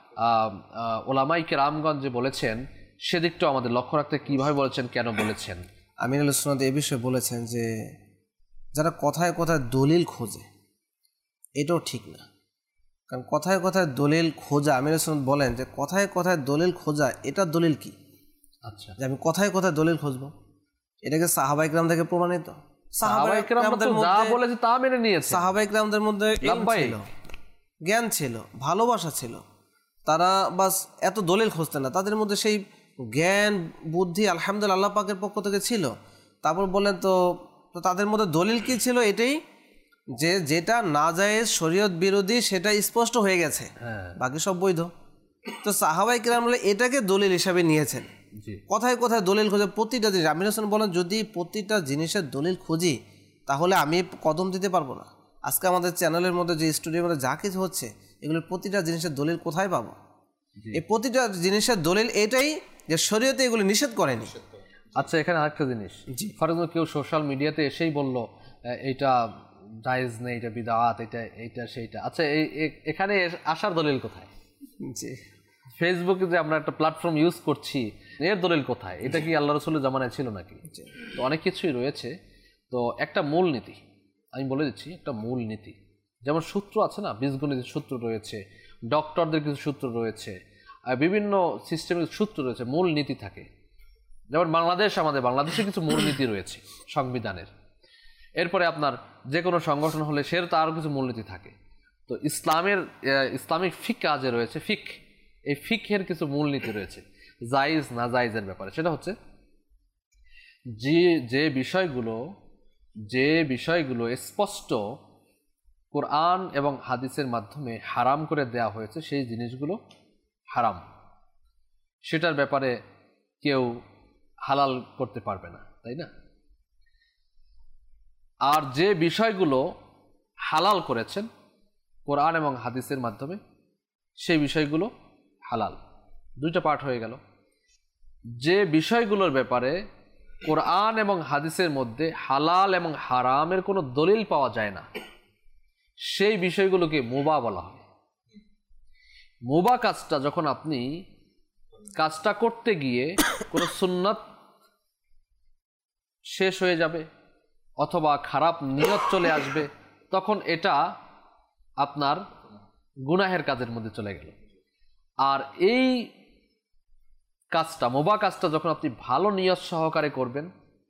ওলামায়ে কেরামগণ যে বলেছেন সেদিকটাও আমাদের লক্ষ্য রাখতে, কিভাবে বলেছেন, কেন বলেছেন। আমির আহলে সুন্নাত এই বিষয়ে বলেছেন যে যারা কথায় কথায় দলিল খোঁজে, এটাও ঠিক না। কারণ কথায় কথায় দলিল খোঁজা, আমির আহলে সুন্নাত বলেন যে কথায় কথায় দলিল খোঁজা, এটা দলিল কি? আচ্ছা, যে আমি কথায় কথায় দলিল খুঁজবো, এটাকে সাহাবায়ে কেরাম থেকে প্রমাণিত? সাহাবায়ে কেরামদের যা বলেছে তা মেনে নিয়েছে। সাহাবায়ে কেরামদের মধ্যে ছিল, জ্ঞান ছিল, ভালোবাসা ছিল, তারা বাস এত দলিল খুঁজতেন না, তাদের মধ্যে সেই জ্ঞান বুদ্ধি আলহামদুলিল্লাহ আল্লাহ পাকের পক্ষ থেকে ছিল। তারপর বললেন তো তাদের মধ্যে দলিল কি ছিল? এটাই যে যেটা নাজায়েজ শরীয়ত বিরোধী সেটা স্পষ্ট হয়ে গেছে, বাকি সব বৈধ। তো সাহাবায়ে কেরাম এটাকে দলিল হিসাবে নিয়েছেন। কথায় কথায় দলিল খোঁজে প্রতিটা জিনিস। আমির হোসেন বলেন যদি প্রতিটা জিনিসের দলিল খুঁজি তাহলে আমি কদম দিতে পারবো না। আজকে আমাদের চ্যানেলের মধ্যে যে স্টুডিওর মধ্যে যা কিছু হচ্ছে, এগুলোর প্রতিটা জিনিসের দলিল কোথায় পাবো? এই প্রতিটা জিনিসের দলিল এটাই যে শরীয়তে এগুলো নিষেধ করেনি। আচ্ছা, এখানে আরেকটা জিনিস, ফর এক্সাম্পল কেউ সোশ্যাল মিডিয়াতে এসেই বলল এইটা জায়েজ নেই, এটা বিদআত, এটা এইটা সেইটা। আচ্ছা, এই এখানে আসার দলিল কোথায়? জি, ফেসবুকে যে আমরা একটা প্ল্যাটফর্ম ইউজ করছি, এর দলিল কোথায়? এটা কি আল্লাহ রাসূলের জামানায় ছিল নাকি? তো অনেক কিছুই রয়েছে। তো একটা মূল নীতি আমি বলে দিচ্ছি, একটা মূল নীতি, যেমন সূত্র আছে না, বীজগণিতের সূত্র রয়েছে, ডক্টরদের কিছু সূত্র রয়েছে, আর বিভিন্ন সিস্টেমের সূত্র রয়েছে, মূল নীতি থাকে। যেমন বাংলাদেশ, আমাদের বাংলাদেশে কিছু মূল নীতি রয়েছে সংবিধানের। এরপরে আপনার যে কোনো সংগঠন হলে সের তো আরও কিছু মূলনীতি থাকে। তো ইসলামের ইসলামিক ফিক কাজে রয়েছে ফিক, এই ফিকের কিছু মূলনীতি রয়েছে জায়েজ না জায়েজের ব্যাপারে। সেটা হচ্ছে যে যে বিষয়গুলো যে বিষয়গুলো স্পষ্ট কোরআন এবং হাদিসের মাধ্যমে হারাম করে দেয়া হয়েছে, সেই জিনিসগুলো হারাম, সেটার ব্যাপারে কেউ হালাল করতে পারবে না, তাই না? আর যে বিষয়গুলো হালাল করেছেন কোরআন এবং হাদিসের মাধ্যমে, সেই বিষয়গুলো হালাল। দুইটা পার্ট হয়ে গেল। যে বিষয়গুলোর ব্যাপারে কোরআন এবং হাদিসের মধ্যে হালাল এবং হারামের কোনো দলিল পাওয়া যায় না, সেই বিষয়গুলোকে মুবাহ বলা হয়। মুবাহ কাজটা যখন আপনি কাজটা করতে গিয়ে কোনো সুন্নাত শেষ হয়ে যাবে অথবা খারাপ নিয়ত চলে আসবে, তখন এটা আপনার গুনাহের কাজের মধ্যে চলে গেল। আর এই কাজটা মুবাহ কাজটা যখন আপনি ভালো নিয়ত সহকারে করবেন,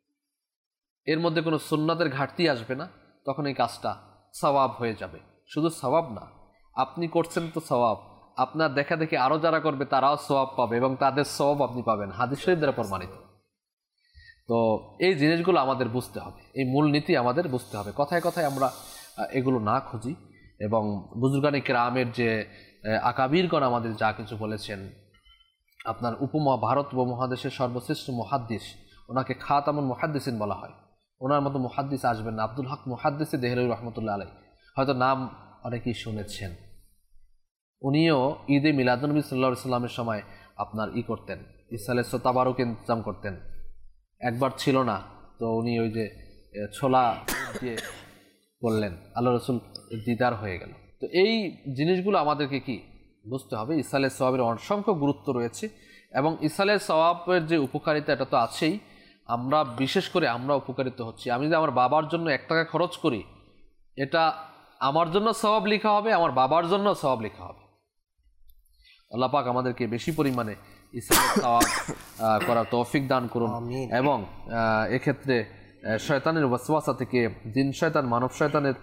এর মধ্যে কোনো সুন্নাতের ঘাটতি আসবে না, তখন এই কাজটা সওয়াব হয়ে যাবে। শুধু সওয়াব না, আপনি করছেন তো সওয়াব, আপনার দেখা দেখে আরো যারা করবে তারাও সওয়াব পাবে এবং তাদের সওয়াব আপনি পাবেন, হাদিস শরীফ দ্বারা প্রমাণিত। তো এই জিনিসগুলো আমাদের বুঝতে হবে, এই মূলনীতি আমাদের বুঝতে হবে। কথায় কথায় আমরা এগুলো না খুঁজি এবং বুজুর্গানি কেরামের যে আকাবিরগণ আমাদের যা কিছু বলেছেন, আপনার উপমা ভারত উপমহাদেশের সর্বশ্রেষ্ঠ মুহাদ্দিস, ওনাকে খাতামুল মুহাদ্দিসিন বলা হয়। ওনার মতো মুহাদ্দিস আসবেন না। আব্দুল হক মুহাদ্দিসি দেহলভী রহমতুল্লাহ আলাইহি, হয়তো নাম অনেকেই শুনেছেন। উনিও ঈদে মিলাদুন্নবী সাল্লাল্লাহু আলাইহি সাল্লামের সময় আপনার ই করতেন, ইসালে তাবারুক ইন্তজাম করতেন। একবার ছিল না তো উনি ওই যে ছোলা দিয়ে বললেন, আল্লাহ রসুল দিদার হয়ে গেল। তো এই জিনিসগুলো আমাদেরকে কি বুঝতে হবে। ইসালের সওয়াবের অসংখ্য গুরুত্ব রয়েছে এবং ইসালের সওয়াবের যে উপকারিতা এটা তো আছেই, আমরা বিশেষ করে আমরা উপকারিত হচ্ছি। আমি যদি আমার বাবার জন্য এক টাকা খরচ করি, এটা আমার জন্য সওয়াব লেখা হবে, আমার বাবার জন্য সওয়াব লেখা হবে। আল্লাহ পাক আমাদেরকে বেশি পরিমাণে ইসলামের সওয়াব করার তৌফিক দান করুন এবং এক্ষেত্রে শয়তানের ওয়াসওয়াসা থেকে, জিন শয়তান মানব শয়তানের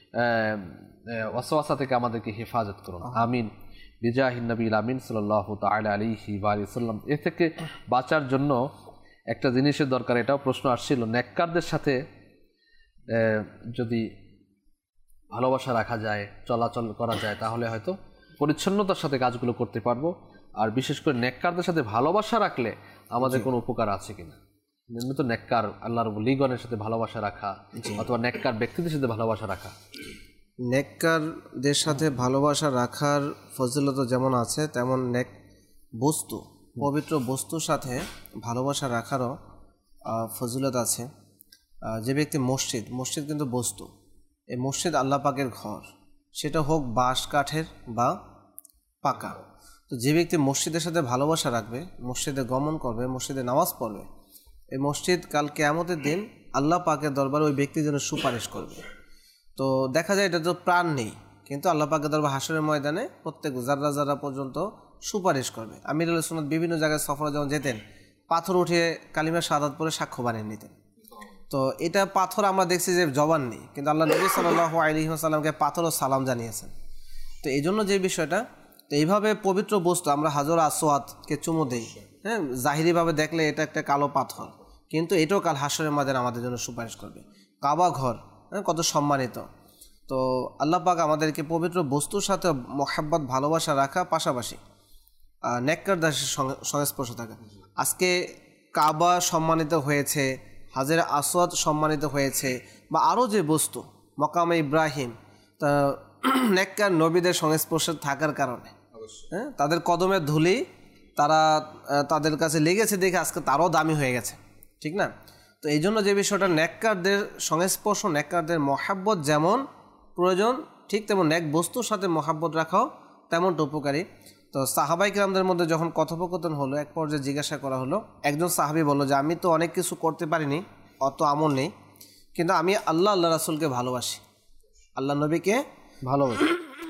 ওয়াসওয়াসা থেকে আমাদেরকে হেফাজত করুন। আমিন বিজাহিন নবীল আমিন সাল্লাল্লাহু তাআলা আলাইহি ওয়া সাল্লাম। এ থেকে বাঁচার জন্য একটা জিনিসের দরকার, এটাও প্রশ্ন আসছিল, নেককারদের সাথে যদি ভালোবাসা রাখা যায়, চলাচল করা যায়, তাহলে হয়তো পরিচ্ছন্নতার সাথে কাজগুলো করতে পারবো। আর বিশেষ করে নেককারদের সাথে ভালোবাসা রাখলে আমাদের কোনো উপকার আছে কিনা। নিয়মিত নেককার আল্লাহর ওলিগণের সাথে ভালোবাসা রাখা অথবা নেককার ব্যক্তিদের সাথে ভালোবাসা রাখা। নেককারদের সাথে ভালোবাসা রাখার ফজিলত যেমন আছে, তেমন নেক বস্তু, পবিত্র বস্তুর সাথে ভালোবাসা রাখারও ফজিলত আছে। যে ব্যক্তি মসজিদ, মসজিদ কিন্তু বস্তু, এই মসজিদ আল্লাহ পাকের ঘর, সেটা হোক বাঁশ কাঠের বা পাকা। তো যে ব্যক্তি মসজিদের সাথে ভালোবাসা রাখবে, মসজিদে গমন করবে, মসজিদে নামাজ পড়বে, এই মসজিদ কাল কিয়ামতের দিন আল্লাহ পাকের দরবারে ওই ব্যক্তির জন্য সুপারিশ করবে। তো দেখা যায় এটা তো প্রাণ নেই, কিন্তু আল্লাহ পাকের দরবার হাসরের ময়দানে প্রত্যেক জাররা জাররা পর্যন্ত সুপারিশ করবে। আমির আল সুন্নাত বিভিন্ন জায়গায় সফরে যখন যেতেন, পাথর উঠিয়ে কালিমা শাহাদাত পরে সাক্ষ্য বানিয়ে নিতেন। তো এটা পাথর আমরা দেখছি যে জবান নেই, কিন্তু আল্লাহ নবী সাল্লাল্লাহু আলাইহি ওয়াসাল্লামকে পাথর ও সালাম জানিয়েছেন। তো এই জন্য যে বিষয়টা, তো এইভাবে পবিত্র বস্তু আমরা হাজর আসওয়াদকে চুমু দেই, হ্যাঁ, জাহিরিভাবে দেখলে এটা একটা কালো পাথর, কিন্তু এটাও কাল হাসরের ময়দানে আমাদের জন্য সুপারিশ করবে। কাবা ঘর, হ্যাঁ, কত সম্মানিত। তো আল্লাহ পাক আমাদেরকে পবিত্র বস্তুর সাথে মহাব্বত ভালোবাসা রাখা, পাশাপাশি নেককার দাসের সংস্পর্শ থাকা। আজকে কাবা সম্মানিত হয়েছে, হাজের আসওয়াদ সম্মানিত হয়েছে, বা আরও যে বস্তু মকামে ইব্রাহিম, তা নেককার নবীদের সংস্পর্শে থাকার কারণে, হ্যাঁ, তাদের কদমের ধুলি তারা তাদের কাছে লেগেছে দেখে আজকে তারও দামি হয়ে গেছে, ঠিক না? তো এই জন্য যে বিষয়টা, নেককারদের সংস্পর্শ, নেককারদের মহাব্বত যেমন প্রয়োজন, ঠিক তেমন নেক বস্তুর সাথে মহাব্বত রাখাও তেমনটা উপকারী। তো সাহাবাই কিরামদের মধ্যে যখন কথোপকথন হলো, এক পর্যায়ে জিজ্ঞাসা করা হলো, একজন সাহাবী বলল যে আমি তো অনেক কিছু করতে পারিনি, অত আমল নেই, কিন্তু আমি আল্লাহ আল্লাহ রাসূলকে ভালোবাসি, আল্লাহ নবীকে ভালোবাসি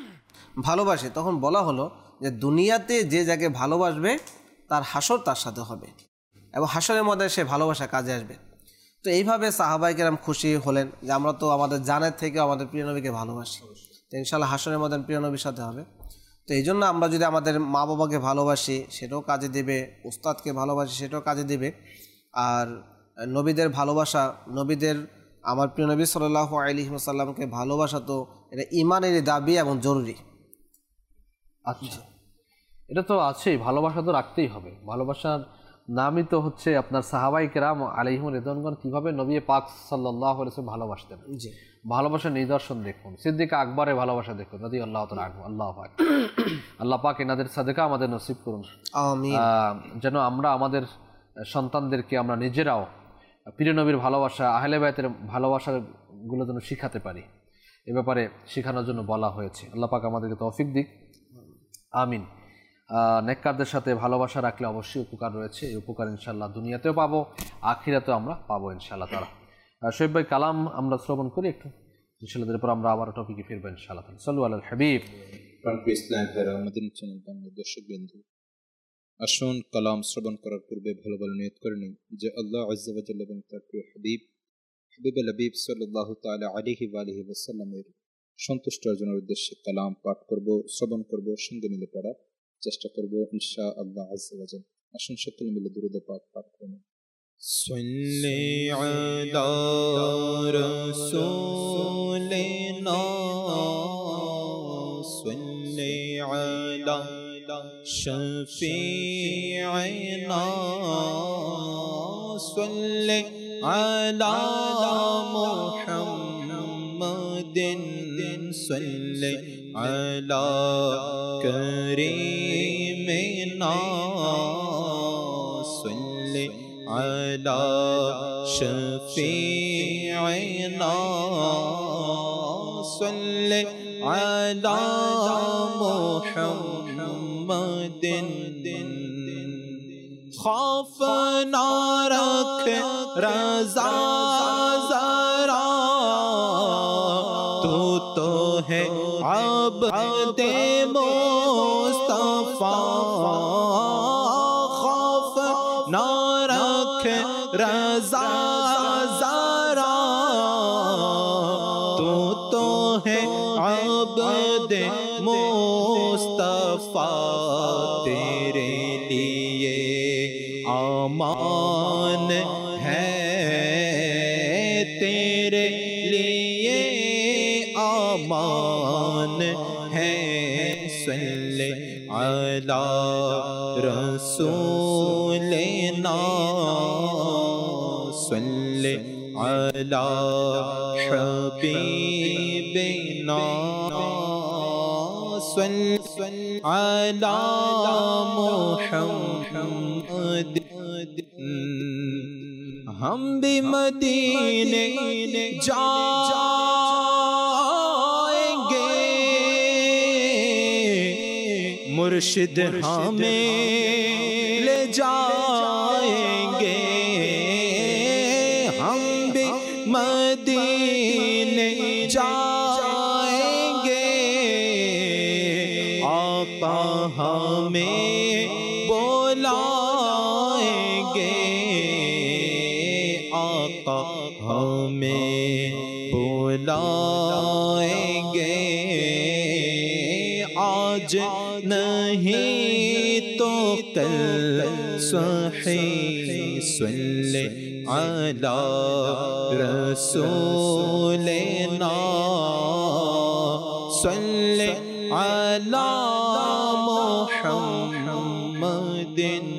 ভালোবাসি তখন বলা হলো যে দুনিয়াতে যে যাকে ভালোবাসবে তার হাসর তার সাথে হবে এবং হাসরের মধ্যে সে ভালোবাসা কাজে আসবে। তো এইভাবে সাহাবাই কেরাম খুশি হলেন যে আমরা তো আমাদের জানের থেকে আমাদের প্রিয় নবীকে ভালোবাসি, তো ইনশাআল্লাহ হাসরের মধ্যে প্রিয় নবীর সাথে হবে। তো এই জন্য আমরা যদি আমাদের মা বাবাকে ভালোবাসি, সেটাও কাজে দেবে, উস্তাদকে ভালোবাসি, সেটাও কাজে দেবে। আর নবীদের ভালোবাসা, নবীদের, আমার প্রিয় নবী সাল্লাল্লাহু আলাইহি ওয়াসাল্লামকে ভালোবাসা তো এটা ঈমানের দাবি এবং জরুরি। আচ্ছা, এটা তো আছেই, ভালোবাসা তো রাখতেই হবে। ভালোবাসার নামই তো হচ্ছে আপনার সাহাবাই কেরাম আলাইহিম রিদওয়ানগণ কিভাবে নবী পাক সাল্লাল্লাহু আলাইহি ওয়াসাল্লাম ভালোবাসতেন। জি, ভালোবাসার নিদর্শন দেখুন, সিদ্দিক আকবরের ভালোবাসা দেখুন, রাদিয়াল্লাহু তাআলা আনহু। আল্লাহ পাক আল্লাহ পাক এনাদের সাদেকা আমাদের নসিব করুন, আমিন। যেন আমরা আমাদের সন্তানদেরকে আমরা নিজেরাও প্রিয় নবীর ভালোবাসা, আহলে বায়তের ভালোবাসাগুলো যেন শিখাতে পারি, এ ব্যাপারে শেখানোর জন্য বলা হয়েছে। আল্লাহ পাক আমাদেরকে তৌফিক দিক। আমিন। নেককারদের সাথে ভালোবাসা রাখলে অবশ্যই উপকার রয়েছে, এই উপকার ইনশাআল্লাহ দুনিয়াতেও পাবো, আখিরাতেও আমরা পাবো ইনশাআল্লাহ তাআলা। শোয়েব ভাই, কালাম আমরা শ্রবণ করি একটু, ইনশাআল্লাহ এরপর আমরা আবার টপিকে ফিরবো ইনশাআল্লাহ। সাল্লু আলাল হাবিব। দর্শকবৃন্দ, আসুন কালাম শ্রবণ করার পূর্বে ভালো ভালো নিয়ত করে নিই যে আল্লাহ আযজা ওয়া জাল্লা এবং তার প্রিয় হাবিব হাবিবুল হাবিব সাল্লাল্লাহু তাআলা আলাইহি ওয়া আলিহি ওয়াসাল্লামের সন্তুষ্ট অর্জনের উদ্দেশ্যে কালাম পাঠ করব, শ্রবণ করব, সঙ্গে মিলে পড়ার চেষ্টা করব ইনশাআল্লাহ আযজা ওয়া জাল্লা। আসুন সকলে মিলে দুরূদ পাক পাঠ করুন। সাল্লি আলা রাসূলিনা সাল্লি আলা شفيعنا صل على محمد صل على كريمنا صل على شفيعنا صل على محمد خوف نہ رکھ رضا ذرا تو تو ہے عبد مصطفیٰ خوف نہ رکھ رضا ذرا تو تو ہے عبد مصطفیٰ تیرے لیے امان ہے تیرے لیے امان ہے صلی علی رسولنا صلی علی حبیبنا صلی علی محمد ہم بھی مدینے جائیں گے مرشد ہمیں لے جائیں گے ہم بھی مدینے جائیں گے آقا ہمیں بلائیں گے آقا ہمیں بلائیں گے آج نہیں تو کل صحیح صلی علی رسولنا صلی علی محمد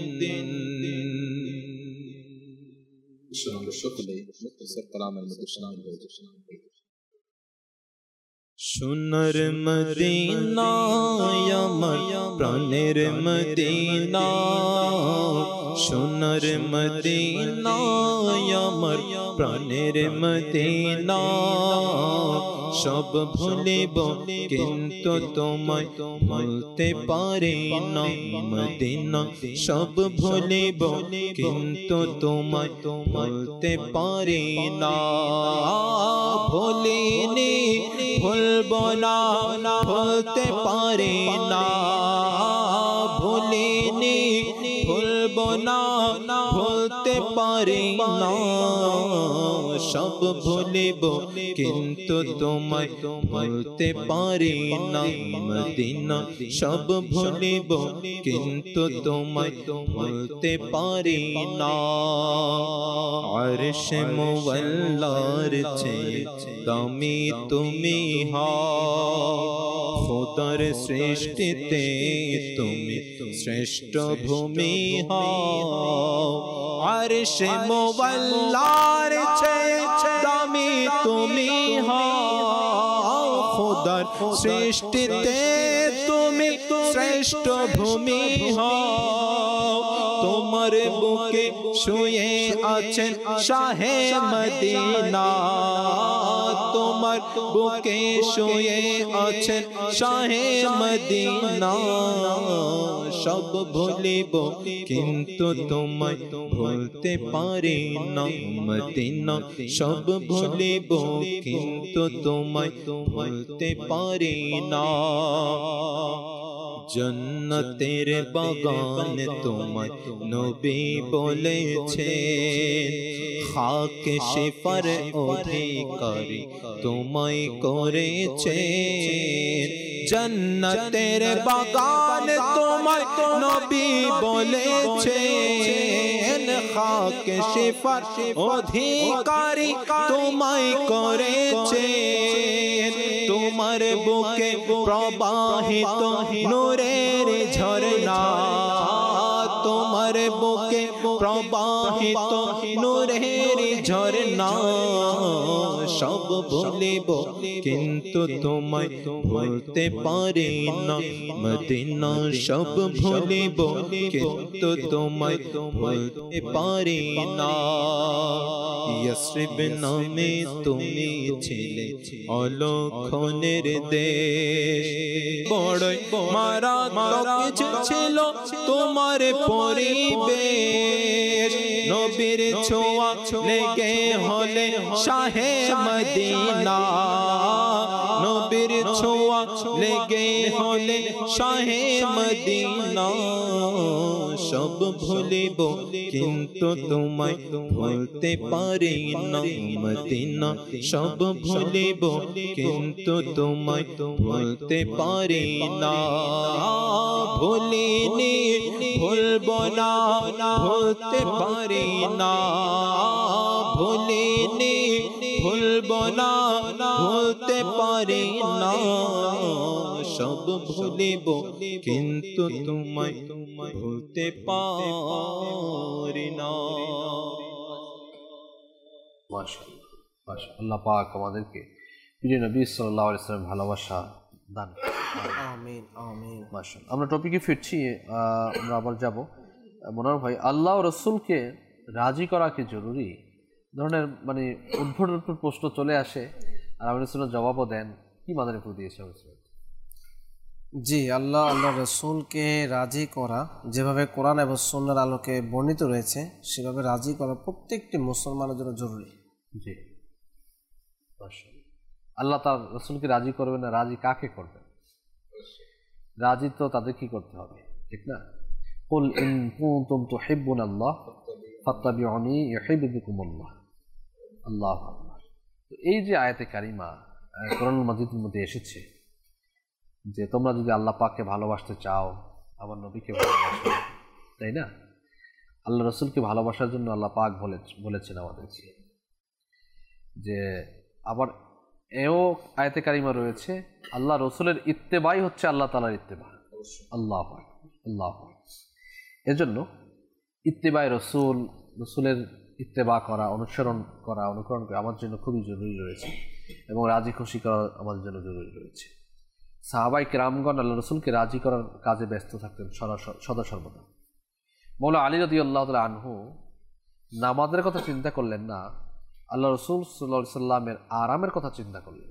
সোনার মদিনা আমার প্রাণের মদিনা সোনার মদিনা আমার প্রাণের মদিনা সব ভুলিব কিন্তু তোমায় ভুলতে পারি না মদিনা সব ভুলিব কিন্তু তোমায় ভুলতে পারি না ভুলিনি ভুলবো না ভুলতে পারি না ভুলিনি ভুলবো না ভুলতে পারি না সব ভুলিব কিন্তু তোমায় ভুলতে পারি না মদিনা সব ভুলিব কিন্তু তোমায় ভুলতে পারি না আরশ মুআল্লার চেয়ে দামি তুমি হও খোদার সৃষ্টিতে তুমি শ্রেষ্ঠ ভূমি হও আরশ মুআল্লার চেয়ে দামি তুমি হও খোদার সৃষ্টিতে তুমি শ্রেষ্ঠ ভূমি হও তোমার তোমার বুকে শুয়ে আছেন শাহে মদিনা তোমার বুকে শুয়ে আছেন শাহে মদিনা সব ভুলিব কিন্তু তোমায় ভুলতে পারি না মদিনা সব ভুলিব কিন্তু তোমায় ভুলতে পারি না জন্নতের বাগান তোমায় নবী বলেছে খাকে শিফার অধিকারী তোমায় করেছে জন্নতের বাগান তোমায় নবী বলেছে খাকে শিফার অধিকারী তোমায় করেছে তোমার বুকে প্রবাহিত নূরের ঝরনা তোমার বুকে প্রবাহিত নূরের ঝরনা সব ভুলিব কিন্তু তোমায় ভুলতে পারি না মদিনা সব ভুলিব কিন্তু তোমায় ভুলতে পারি না ইয়াসরিব নামে তুমি ছিলে অলক্ষণের দেশ বড়ই মারাত্মক ছিল তোমার পরিবেশ নবীর ছোঁয়া লেগে হলে শাহে মদিনা নবীর ছোঁয়া লেগে হলে শাহে মদিনা সব ভুলিব কিন্তু তোমায় ভুলতে পারি না মদিনা সব ভুলিব কিন্তু তোমায় ভুলতে পারি না ভুলিনি ভুলব না ভুলতে পারি না ভুলিনি ভুলব না ভুলতে পারি না সব ভুলিব কিন্তু তোমায় ভুলতে পারি না মাশাআল্লাহ মাশাআল্লাহ আল্লাহ পাক আমাদেরকে প্রিয় নবী সাল্লাল্লাহু আলাইহি ওয়াসাল্লাম ভালোবাসা দান আমিন আমিন মাশাআল্লাহ আমরা টপিকে ফিরছি আমরা আবার যাব মনোহর ভাই আল্লাহ ও রাসূলকে রাজি করা কি জরুরি ধরনের মানে উদ্ভট উদ্ভট প্রশ্ন চলে আসে আর আপনি শুনে জবাবও দেন কি মানের উপর দিয়েছে জি আল্লাহ আল্লাহ রসুলকে রাজি করা যেভাবে কোরআন এবং সুন্নাহর আলোকে বর্ণিত রয়েছে সেভাবে রাজি করা প্রত্যেকটি মুসলমানের জন্য জরুরি জি আল্লাহ তার রসুলকে রাজি করবেন না রাজি কাকে করবেন রাজি তো তাদের কি করতে হবে ঠিক না কুল ইন কুনতুম তুহিব্বুনাল্লাহ ফাত্তাবিউনি ইউহিব্বুকুমুল্লাহ আল্লাহু আকবার এই যে আয়াতে কারিমা কোরআন মাজিদের মধ্যে এসেছে যে তোমরা যদি আল্লাহ পাককে ভালোবাসতে চাও আমার নবীকে ভালোবাসো তাই না আল্লাহ রসুলকে ভালোবাসার জন্য আল্লাহ পাক বলে বলেছেন আমাদেরকে যে আবার এও আয়াতে কারিমা রয়েছে আল্লাহ রসুলের ইত্তেবাই হচ্ছে আল্লাহ তাআলার ইত্তেবা আল্লাহু আকবার আল্লাহু আকবার এজন্য ইত্তেবাই রসুল রসুলের ইত্তেবা করা অনুসরণ করা অনুকরণ করা আমার জন্য খুবই জরুরি রয়েছে এবং রাজি খুশি করা আমাদের জন্য জরুরি রয়েছে সাহাবাই কেরামগণ আল্লাহ রসুলকে রাজি করার কাজে ব্যস্ত থাকতেন সদা সর্বদা মৌলা আলী রাদিয়াল্লাহু তাআলা আনহু নামাজের কথা চিন্তা করলেন না আল্লাহ রসুল সাল্লাল্লাহু আলাইহি সাল্লামের আরামের কথা চিন্তা করলেন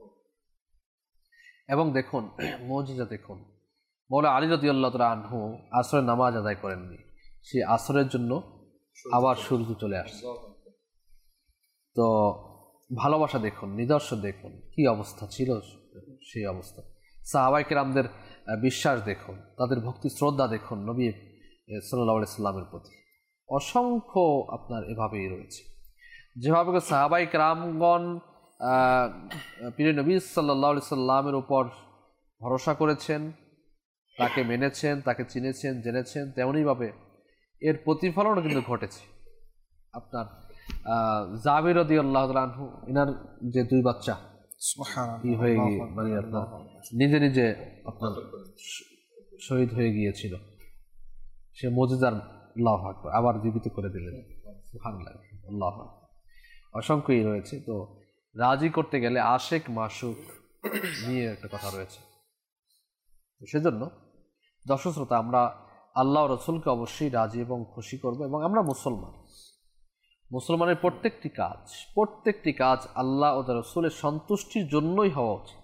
এবং দেখুন মুজিজা দেখুন মৌলা আলী রাদিয়াল্লাহু তাআলা আনহু আসরের নামাজ আদায় করেননি সেই আসরের জন্য আবার সূর্য চলে আসছে তো ভালোবাসা দেখুন নিদর্শন দেখুন কি অবস্থা ছিল সেই অবস্থা সাহাবায়ে কেরামদের বিশ্বাস দেখুন তাদের ভক্তি শ্রদ্ধা দেখুন নবী সাল্লাল্লাহু আলাইহি সাল্লামের প্রতি অসংখ্য আপনার এভাবেই রয়েছে যেভাবে সাহাবায়ে কেরামগণ প্রিয় নবী সাল্লাল্লাহু আলাইহি সাল্লামের উপর ভরসা করেছেন তাকে মেনেছেন তাকে চিনেছেন জেনেছেন তেমনইভাবে এর প্রতিফলনও কিন্তু ঘটেছে আপনার জাবির রাদিয়াল্লাহু তাআলা আনহু ইনার যে দুই বাচ্চা কি হয়ে মানে আপনার নিজে নিজে আপনার শহীদ হয়ে গিয়েছিল সে মুজিজার আল্লাহু আকবার আবার জীবিত করে দিলেন সুবহানাল্লাহ আল্লাহু আকবার অসংখ্যই রয়েছে তো রাজি করতে গেলে আশেক মাশুক নিয়ে একটা কথা রয়েছে সেজন্য দর্শক শ্রোতা আমরা আল্লাহ রসুলকে অবশ্যই রাজি এবং খুশি করবো। এবং আমরা মুসলমান, মুসলমানের প্রত্যেকটি কাজ প্রত্যেকটি কাজ আল্লাহ ও তার রসুলের সন্তুষ্টির জন্যই হওয়া উচিত।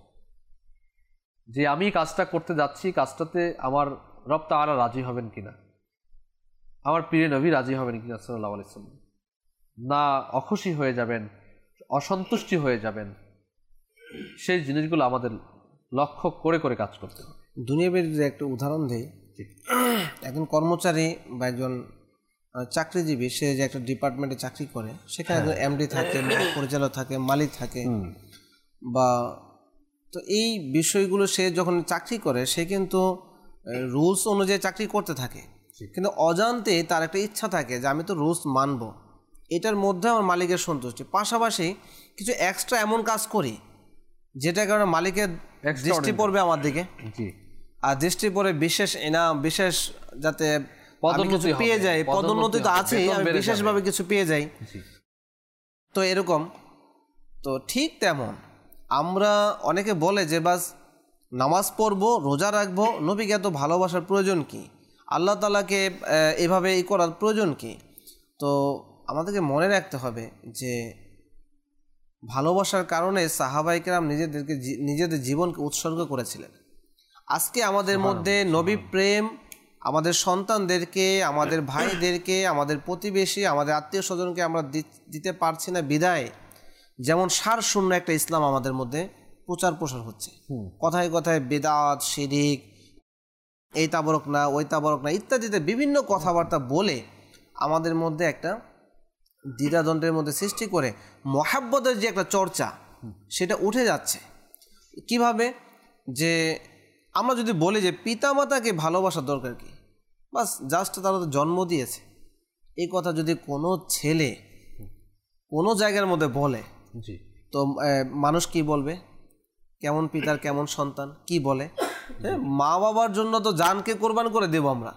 যে আমি কাজটা করতে যাচ্ছি, কাজটাতে আমার রব তাআলা রাজি হবেন কিনা, আমার প্রিয় নবী রাজি হবেন কিনা সাল্লাল্লাহু আলাইহি ওয়াসাল্লাম, না অখুশি হয়ে যাবেন, অসন্তুষ্টি হয়ে যাবেন, সেই জিনিসগুলো আমাদের লক্ষ্য করে করে কাজ করতে হবে। দুনিয়াবের যে একটা উদাহরণ দেই, একজন কর্মচারী বা একজন চাকরিজীবী, সে যে একটা ডিপার্টমেন্টে চাকরি করে, সেখানে একজন এমডি থাকে, পরিচালক থাকে, মালিক থাকে, বা তো এই বিষয়গুলো সে যখন চাকরি করে সে কিন্তু রুলস অনুযায়ী চাকরি করতে থাকে, কিন্তু অজান্তে তার একটা ইচ্ছা থাকে যে আমি তো রুলস মানবো, এটার মধ্যে আমার মালিকের সন্তুষ্টি, পাশাপাশি কিছু এক্সট্রা এমন কাজ করি যেটা কারণে মালিকের দৃষ্টি পড়বে আমার দিকে, আর দৃষ্টি পড়ে বিশেষ ইনাম, বিশেষ যাতে পদোন্নতি পেয়ে যায়, পদোন্নতি তো আছে, আমি বিশেষভাবে কিছু পেয়ে যাই। তো এরকম তো ঠিক তেমন আমরা অনেকে বলে যে বাস নামাজ পড়বো, রোজা রাখবো, নবীকে এত ভালোবাসার প্রয়োজন কি, আল্লাহ তাআলাকে এভাবে এই করার প্রয়োজন কি? তো আমাদেরকে মনে রাখতে হবে যে ভালোবাসার কারণে সাহাবায়ে কেরাম নিজেদেরকে নিজেদের জীবনকে উৎসর্গ করেছিলেন। আজকে আমাদের মধ্যে নবী প্রেম আমাদের সন্তানদেরকে, আমাদের ভাইদেরকে, আমাদের প্রতিবেশী, আমাদের আত্মীয় স্বজনকে আমরা দিতে পারছি না বিদায় যেমন সার শূন্য একটা ইসলাম আমাদের মধ্যে প্রচার প্রসার হচ্ছে, কথায় কথায় বিদআত, শিরিক, এই তাবরক না, ওই তাবরক না ইত্যাদিতে বিভিন্ন কথাবার্তা বলে আমাদের মধ্যে একটা দ্বিধাদ্বন্দ্বের মধ্যে সৃষ্টি করে মহাব্বতের যে একটা চর্চা সেটা উঠে যাচ্ছে। কিভাবে? যে আমরা যদি বলি যে পিতামাতাকে ভালোবাসার দরকার কি, বাস জাস্ট তারা তো জন্ম দিয়েছে, এই কথা যদি কোনো ছেলে কোনো জায়গার মধ্যে বলে, জি, তো মানুষ কি বলবে? কেমন পিতার কেমন সন্তান, কি বলে? মা বাবার জন্য তো জানকে কোরবান করে দেব আমরা।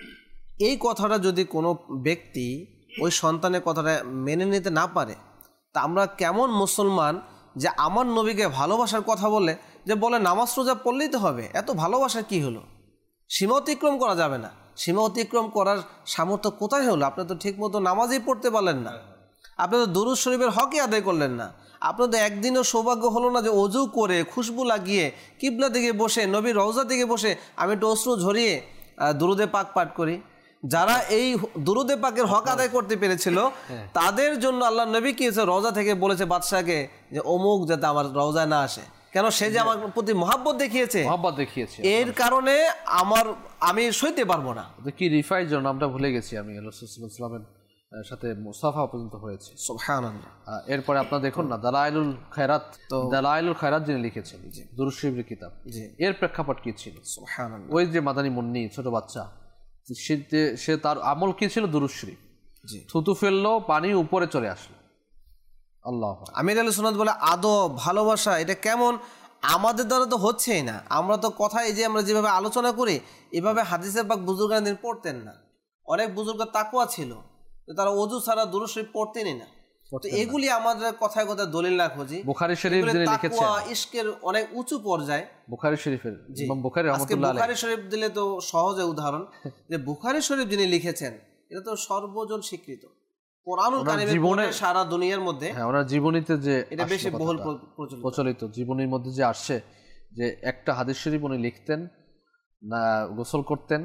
এই কথাটা যদি কোনো ব্যক্তি ওই সন্তানের কথাটা মেনে নিতে না পারে, তা আমরা কেমন মুসলমান যে আমার নবীকে ভালোবাসার কথা বলে যে বলে নামাজ রোজা পড়লেই তো হবে, এত ভালোবাসার কি হলো? সীমা অতিক্রম করা যাবে না। সীমা অতিক্রম করার সামর্থ্য কোথায় হলো? আপনি তো ঠিক মতো নামাজই পড়তে পারলেন না, আপনি তো দুরূদ শরীফের হকই আদায় করলেন না, আপনার তো একদিনও সৌভাগ্য হলো না যে অজু করে খুশবু লাগিয়ে কিবলা দিকে বসে, নবীর রওজা দিকে বসে আমি একটু অশ্রু ঝরিয়ে দুরুদে পাক পাঠ করি। যারা এই দুরুদে পাকের হক আদায় করতে পেরেছিল তাদের জন্য আল্লাহ নবী কি রওজা থেকে বলেছে বাদশাকে যে অমুক যাতে আমার রওজায় না আসে, কেন? সে যে আমার প্রতি মহাব্বত দেখিয়েছে, মহাব্বত দেখিয়েছে, এর কারণে আমার আমি সইতে পারবো না। কি রিফাই জন নামটা ভুলে গেছি আমি, রাসূলুল্লাহ সাল্লাল্লাহু আলাইহি ওয়াসাল্লামের সাথে মুসাফা পর্যন্ত হয়েছে, সুবহানাল্লাহ। এরপরে আপনারা দেখুন না দালাইলুল খায়রাত, তো দালাইলুল খায়রাত যিনি লিখেছেন দুরূদ শরীফের কিতাব, এর প্রেক্ষাপট কি ছিল? সুবহানাল্লাহ। ওই যে মাদানী মুন্নি ছোট বাচ্চা, সে সে তার আমল কি ছিল? দুরূদ শরীফ, থুতু ফেললো, পানি উপরে চলে আসলো। আল্লাহ। আমির আলী সুন্নাত বলে আদব, ভালোবাসা এটা কেমন? আমাদের দ্বারা তো হচ্ছেই না। আমরা তো কথায় যে আমরা যেভাবে আলোচনা করি এভাবে হাদিসে পাক বুজুর্গানদের পড়তেন না। অনেক বুজুর্গ তাকওয়া ছিল, তারা ওযু ছাড়া দুরূদ শরীফ পড়তেনই না। তো এগুলি আমাদের কথায় কথায় দলিল না খুঁজি। বুখারী শরীফ যিনি লিখেছেন, তাকওয়া ইশকের অনেক উঁচু পর্যায়ে বুখারী শরীফের, ইমাম বুখারী রাহমাতুল্লাহ আলাইহি। বুখারী শরীফ দিলে তো সহজে উদাহরণ যে বুখারী শরীফ যিনি লিখেছেন এটা তো সর্বজন স্বীকৃত কোরআনুল কারীমের জীবনে সারা দুনিয়ার মধ্যে, হ্যাঁ, ওনার জীবনীতে যে এটা বেশি বহুল প্রচলিত, জীবনীর মধ্যে যে আসছে যে একটা হাদিস শরীফ উনি লিখতেন না, গোসল করতেন,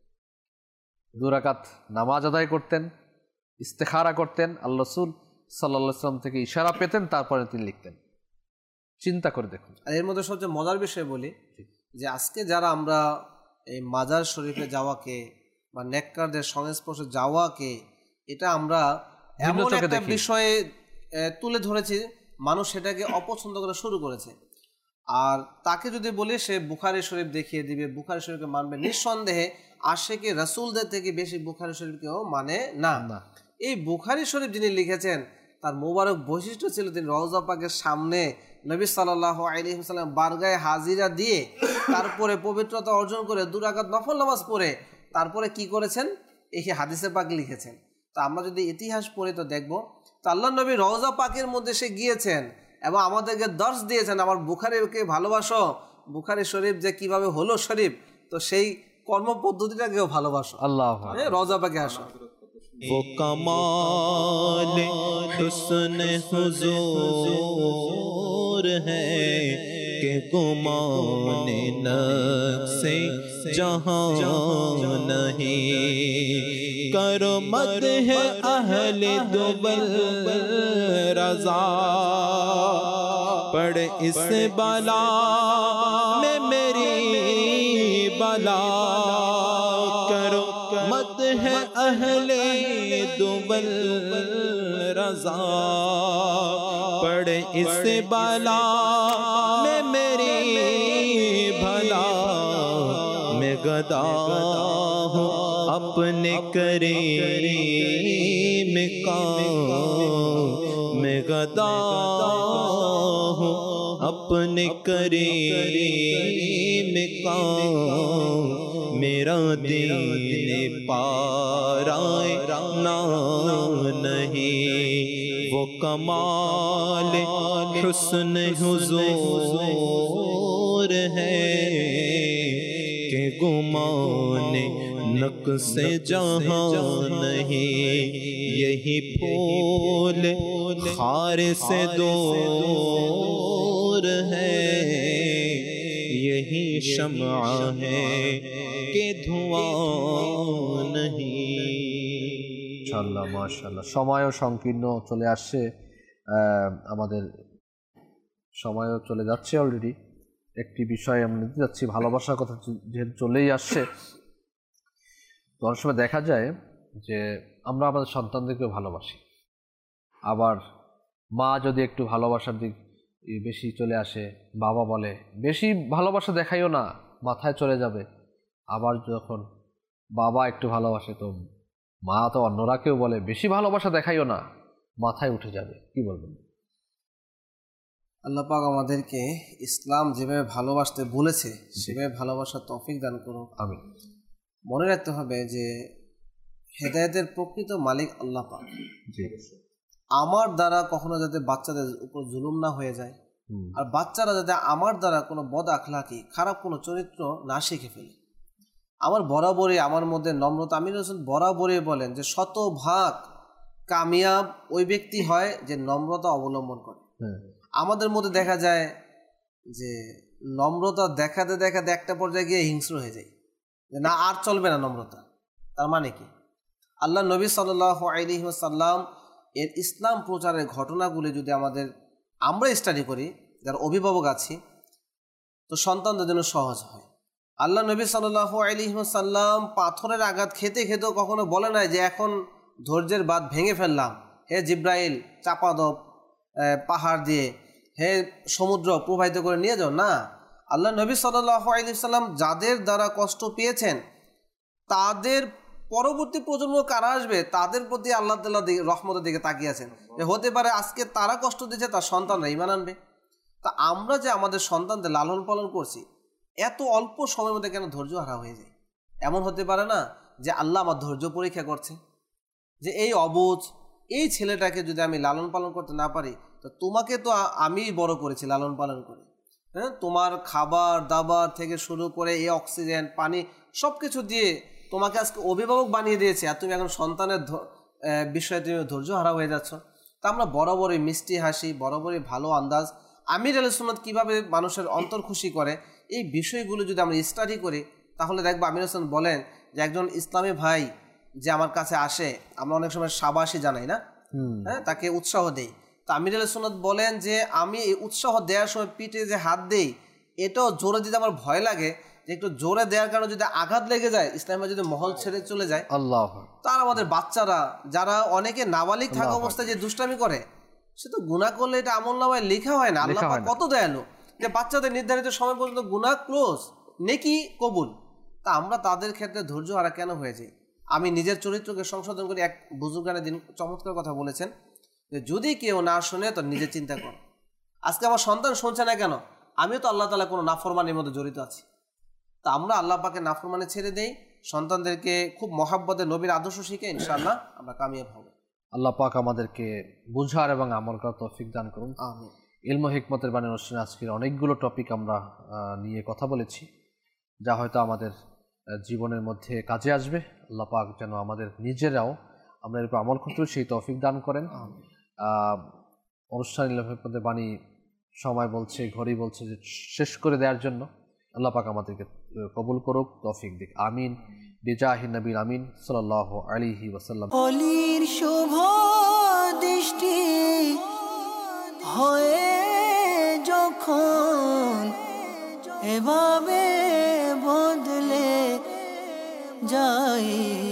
দুই রাকাত নামাজ আদায় করতেন, ইস্তেখারা করতেন, আল্লাহ রাসূল সাল্লাল্লাহু আলাইহি ওয়াসাল্লাম থেকে ইশারা পেতেন, তারপরে তিনি লিখতেন। চিন্তা করে দেখুন। আর এর মধ্যে সবচেয়ে মজার বিষয় বলি যে আজকে যারা আমরা এই মাজার শরীফে যাওয়াকে বা নেককারদের সংস্পর্শে যাওয়াকে এটা আমরা এমন একটা বিষয়ে তুলে ধরেছি, মানুষ সেটাকে অপছন্দ করা শুরু করেছে। আর তাকে যদি বলি সে বুখারী শরীফ দেখিয়ে দিবে, বুখারী শরীফকে মানবে, নিঃসন্দেহে আশিকে রাসূলদের থেকে বেশি বুখারী শরীফকেও মানে না। এই বুখারী শরীফ যিনি লিখেছেন তার মোবারক বৈশিষ্ট্য ছিল তিনি রওজা পাকের সামনে নবী সাল্লাল্লাহু আলাইহি ওয়াসাল্লাম বারগায়ে হাজিরা দিয়ে তারপরে পবিত্রতা অর্জন করে দুই রাকাত নফল নামাজ পড়ে তারপরে কি করেছেন এই হাদিসে পাক লিখেছেন। তা আমরা যদি ইতিহাস পড়ি তো দেখব তো আল্লাহর নবী রওজা পাকের মধ্যে সে গিয়েছেন এবং আমাদেরকে দর্শ দিয়েছেন আমার বুখারীকে ভালোবাসো, বুখারী শরীফ যে কিভাবে হলো শরীফ, তো সেই কর্ম পদ্ধতিটাকেও ভালোবাসো, আল্লাহ হ্যাঁ, রওজা পাকে আসো। वो कमाल हुस्न हुजूर है कि गुमान नक्शे जहां नहीं। करो मद है अहले दुबल रजा, पड़ इस बला में मेरी बला। करो मद है अहले दुबल रजा, पड़ इस बला में मेरी भला। मैं गदा हूँ अपने करीम का, मैं गदा हूँ अपने करीम का। मेरा दीन पाराए ना नहीं, वो कमाल हुस्न हुजूर है कि गुमान नक्शे जहां नहीं। यही फूल खार से दूर है, यही शम्आ है कि धुआं नहीं। ইনশাআল্লাহ, মাশাআল্লাহ। সময়ও সংকীর্ণ চলে আসছে, আমাদের সময়ও চলে যাচ্ছে অলরেডি। একটি বিষয় আমরা নিতে যাচ্ছি, ভালোবাসার কথা যেহেতু চলেই আসছে, তো অনেক সময় দেখা যায় যে আমরা আমাদের সন্তানদেরকেও ভালোবাসি, আবার মা যদি একটু ভালোবাসার দিক বেশি চলে আসে, বাবা বলে বেশি ভালোবাসা দেখাইও না, মাথায় চলে যাবে। আবার যখন বাবা একটু ভালোবাসে তো মা তো অন্যরা কেউ বলে বেশি ভালোবাসা দেখাইও না, মাথায় উঠে যাবে। কি বলবেন? আল্লাহ পাক আমাদেরকে ইসলাম যেভাবে ভালোবাসতে বলেছে সেভাবে ভালোবাসার তৌফিক দান করুন, আমিন। মনে রাখতে হবে যে হেদায়েতের প্রকৃত মালিক আল্লাহ পাক। জি। আমার দ্বারা কখনো যাতে বাচ্চাদের উপর জুলুম না হয়ে যায়, আর বাচ্চারা যাতে আমার দ্বারা কোনো বদ আখলাকি, খারাপ কোনো চরিত্র না শিখে ফেলে। আমার বরাবরই আমার মধ্যে নম্রতা, আমির হোসেন বরাবরই বলেন যে শতভাগ কামিয়াব ওই ব্যক্তি হয় যে নম্রতা অবলম্বন করে। আমাদের মধ্যে দেখা যায় যে নম্রতা দেখাতে দেখাতে একটা পর্যায়ে গিয়ে হিংস্র হয়ে যায়, যে না আর চলবে না নম্রতা। তার মানে কি? আল্লাহ নবী সাল্লাল্লাহু আলাইহি ওয়াসাল্লাম এর ইসলাম প্রচারের ঘটনাগুলি যদি আমাদের আমরা স্টাডি করি, যারা অভিভাবক আছি, তো সন্তানদের জন্য সহজ হয়। আল্লাহ নবী সাল্লাল্লাহু আলাইহি ওয়াসাল্লাম পাথরের আঘাত খেতে খেতেও কখনো বলে নাই যে এখন ধৈর্যের বাঁধ ভেঙে ফেললাম, হে জিব্রাইল চাপা দাও পাহাড় দিয়ে, হে সমুদ্র প্রবাহিত করে নিয়ে যাও। না, আল্লাহ নবী সাল্লাল্লাহু আলাইহি ওয়াসাল্লাম যাদের দ্বারা কষ্ট পেয়েছেন তাদের পরবর্তী প্রজন্ম কারা আসবে তাদের প্রতি আল্লাহ তাআলা রহমতের দিকে তাকিয়েছেন। হতে পারে আজকে তারা কষ্ট দিচ্ছে, তার সন্তানরা ঈমান আনবে। তা আমরা যে আমাদের সন্তানদের লালন পালন করছি, এত অল্প সময়ের মধ্যে কেন ধৈর্য হারা হয়ে যায়? এমন হতে পারে না যে আল্লাহ আমার ধৈর্য পরীক্ষা করছে, যে এই অবুঝ এই ছেলেটাকে যদি আমি লালন পালন করতে না পারি, তো তোমাকে তো আমি বড় করেছি লালন পালন করে, হ্যাঁ, তোমার খাবার দাবার থেকে শুরু করে এই অক্সিজেন পানি সব কিছু দিয়ে তোমাকে আজকে অভিভাবক বানিয়ে দিয়েছে, আর তুমি এখন সন্তানের বিষয়ে তুমি ধৈর্য হারা হয়ে যাচ্ছ। তা আমরা বরাবরই মিষ্টি হাসি, বরাবরই ভালো আন্দাজ, আমির আহলে সুন্নাত কীভাবে মানুষের অন্তর খুশি করে, এই বিষয়গুলো যদি আমরা স্টাডি করি তাহলে দেখবো আমির হোসেন বলেন যে একজন ইসলামী ভাই যে আমার কাছে আসে, আমরা অনেক সময় শাবাশি জানাই না, হ্যাঁ, তাকে উৎসাহ দেই। তা আমির আহলে সুন্নাত বলেন যে আমি এই উৎসাহ দেওয়ার সময় পিঠে যে হাত দেই, এটাও জোরে দিতে আমার ভয় লাগে, যে একটু জোরে দেওয়ার কারণে যদি আঘাত লেগে যায়, ইসলামে যদি মহল ছেড়ে চলে যায়, আল্লাহ, তার আমাদের বাচ্চারা যারা অনেকে নাবালিগ থাকা অবস্থায় যে দুষ্টামি করে, সে তো গুনাহ করলে এটা আমলনামায় লেখা হয় না। আল্লাহ পাক কত দয়ালু যে বাচ্চাদের নির্ধারিত সময় পর্যন্ত গুনাহ ক্লোজ, নেকি কবুল। তা আমরা তাদের ক্ষেত্রে ধৈর্য হারা কেন হয়ে যাই? আমি নিজের চরিত্রকে সংশোধন করি। এক বুজুর্গানের দিন চমৎকার কথা বলেছেন যে যদি কেউ না শোনে তো নিজে চিন্তা কর। আজকে আমার সন্তান শুনছে না কেন? আমিও তো আল্লাহ তাআলা কোনো নাফরমানির মধ্যে জড়িত আছি। তা আমরা আল্লাহ পাকে নাফরমানি ছেড়ে দেই, সন্তানদেরকে খুব মহাব্বতে নবীর আদর্শ শিখে ইনশাআল্লাহ আমরা কামিয়াব হব। আল্লাহ পাক আমাদেরকে বুঝার এবং আমল করার তৌফিক দান করুন, আমিন। ইলম ও হিকমতের বাণী অনুষ্ঠানে আজকের অনেকগুলো টপিক আমরা নিয়ে কথা বলেছি, যা হয়তো আমাদের জীবনের মধ্যে কাজে আসবে। আল্লাহ পাক যেন আমাদের নিজেরাও আমরা এরকম আমল করতে সেই তৌফিক দান করেন। অনুষ্ঠান ইলাফের বাণী সময় বলছে, ঘড়ি বলছে যে শেষ করে দেওয়ার জন্য। আল্লাহ পাক আমাদেরকে কবুল করুক, তৌফিক দিক। আমিন বিজাহি নবীর আমিন সাল্লাল্লাহু আলাইহি ওয়াসাল্লাম। অলির শুভ দৃষ্টি হয়ে যখন এভাবে বদলে যায়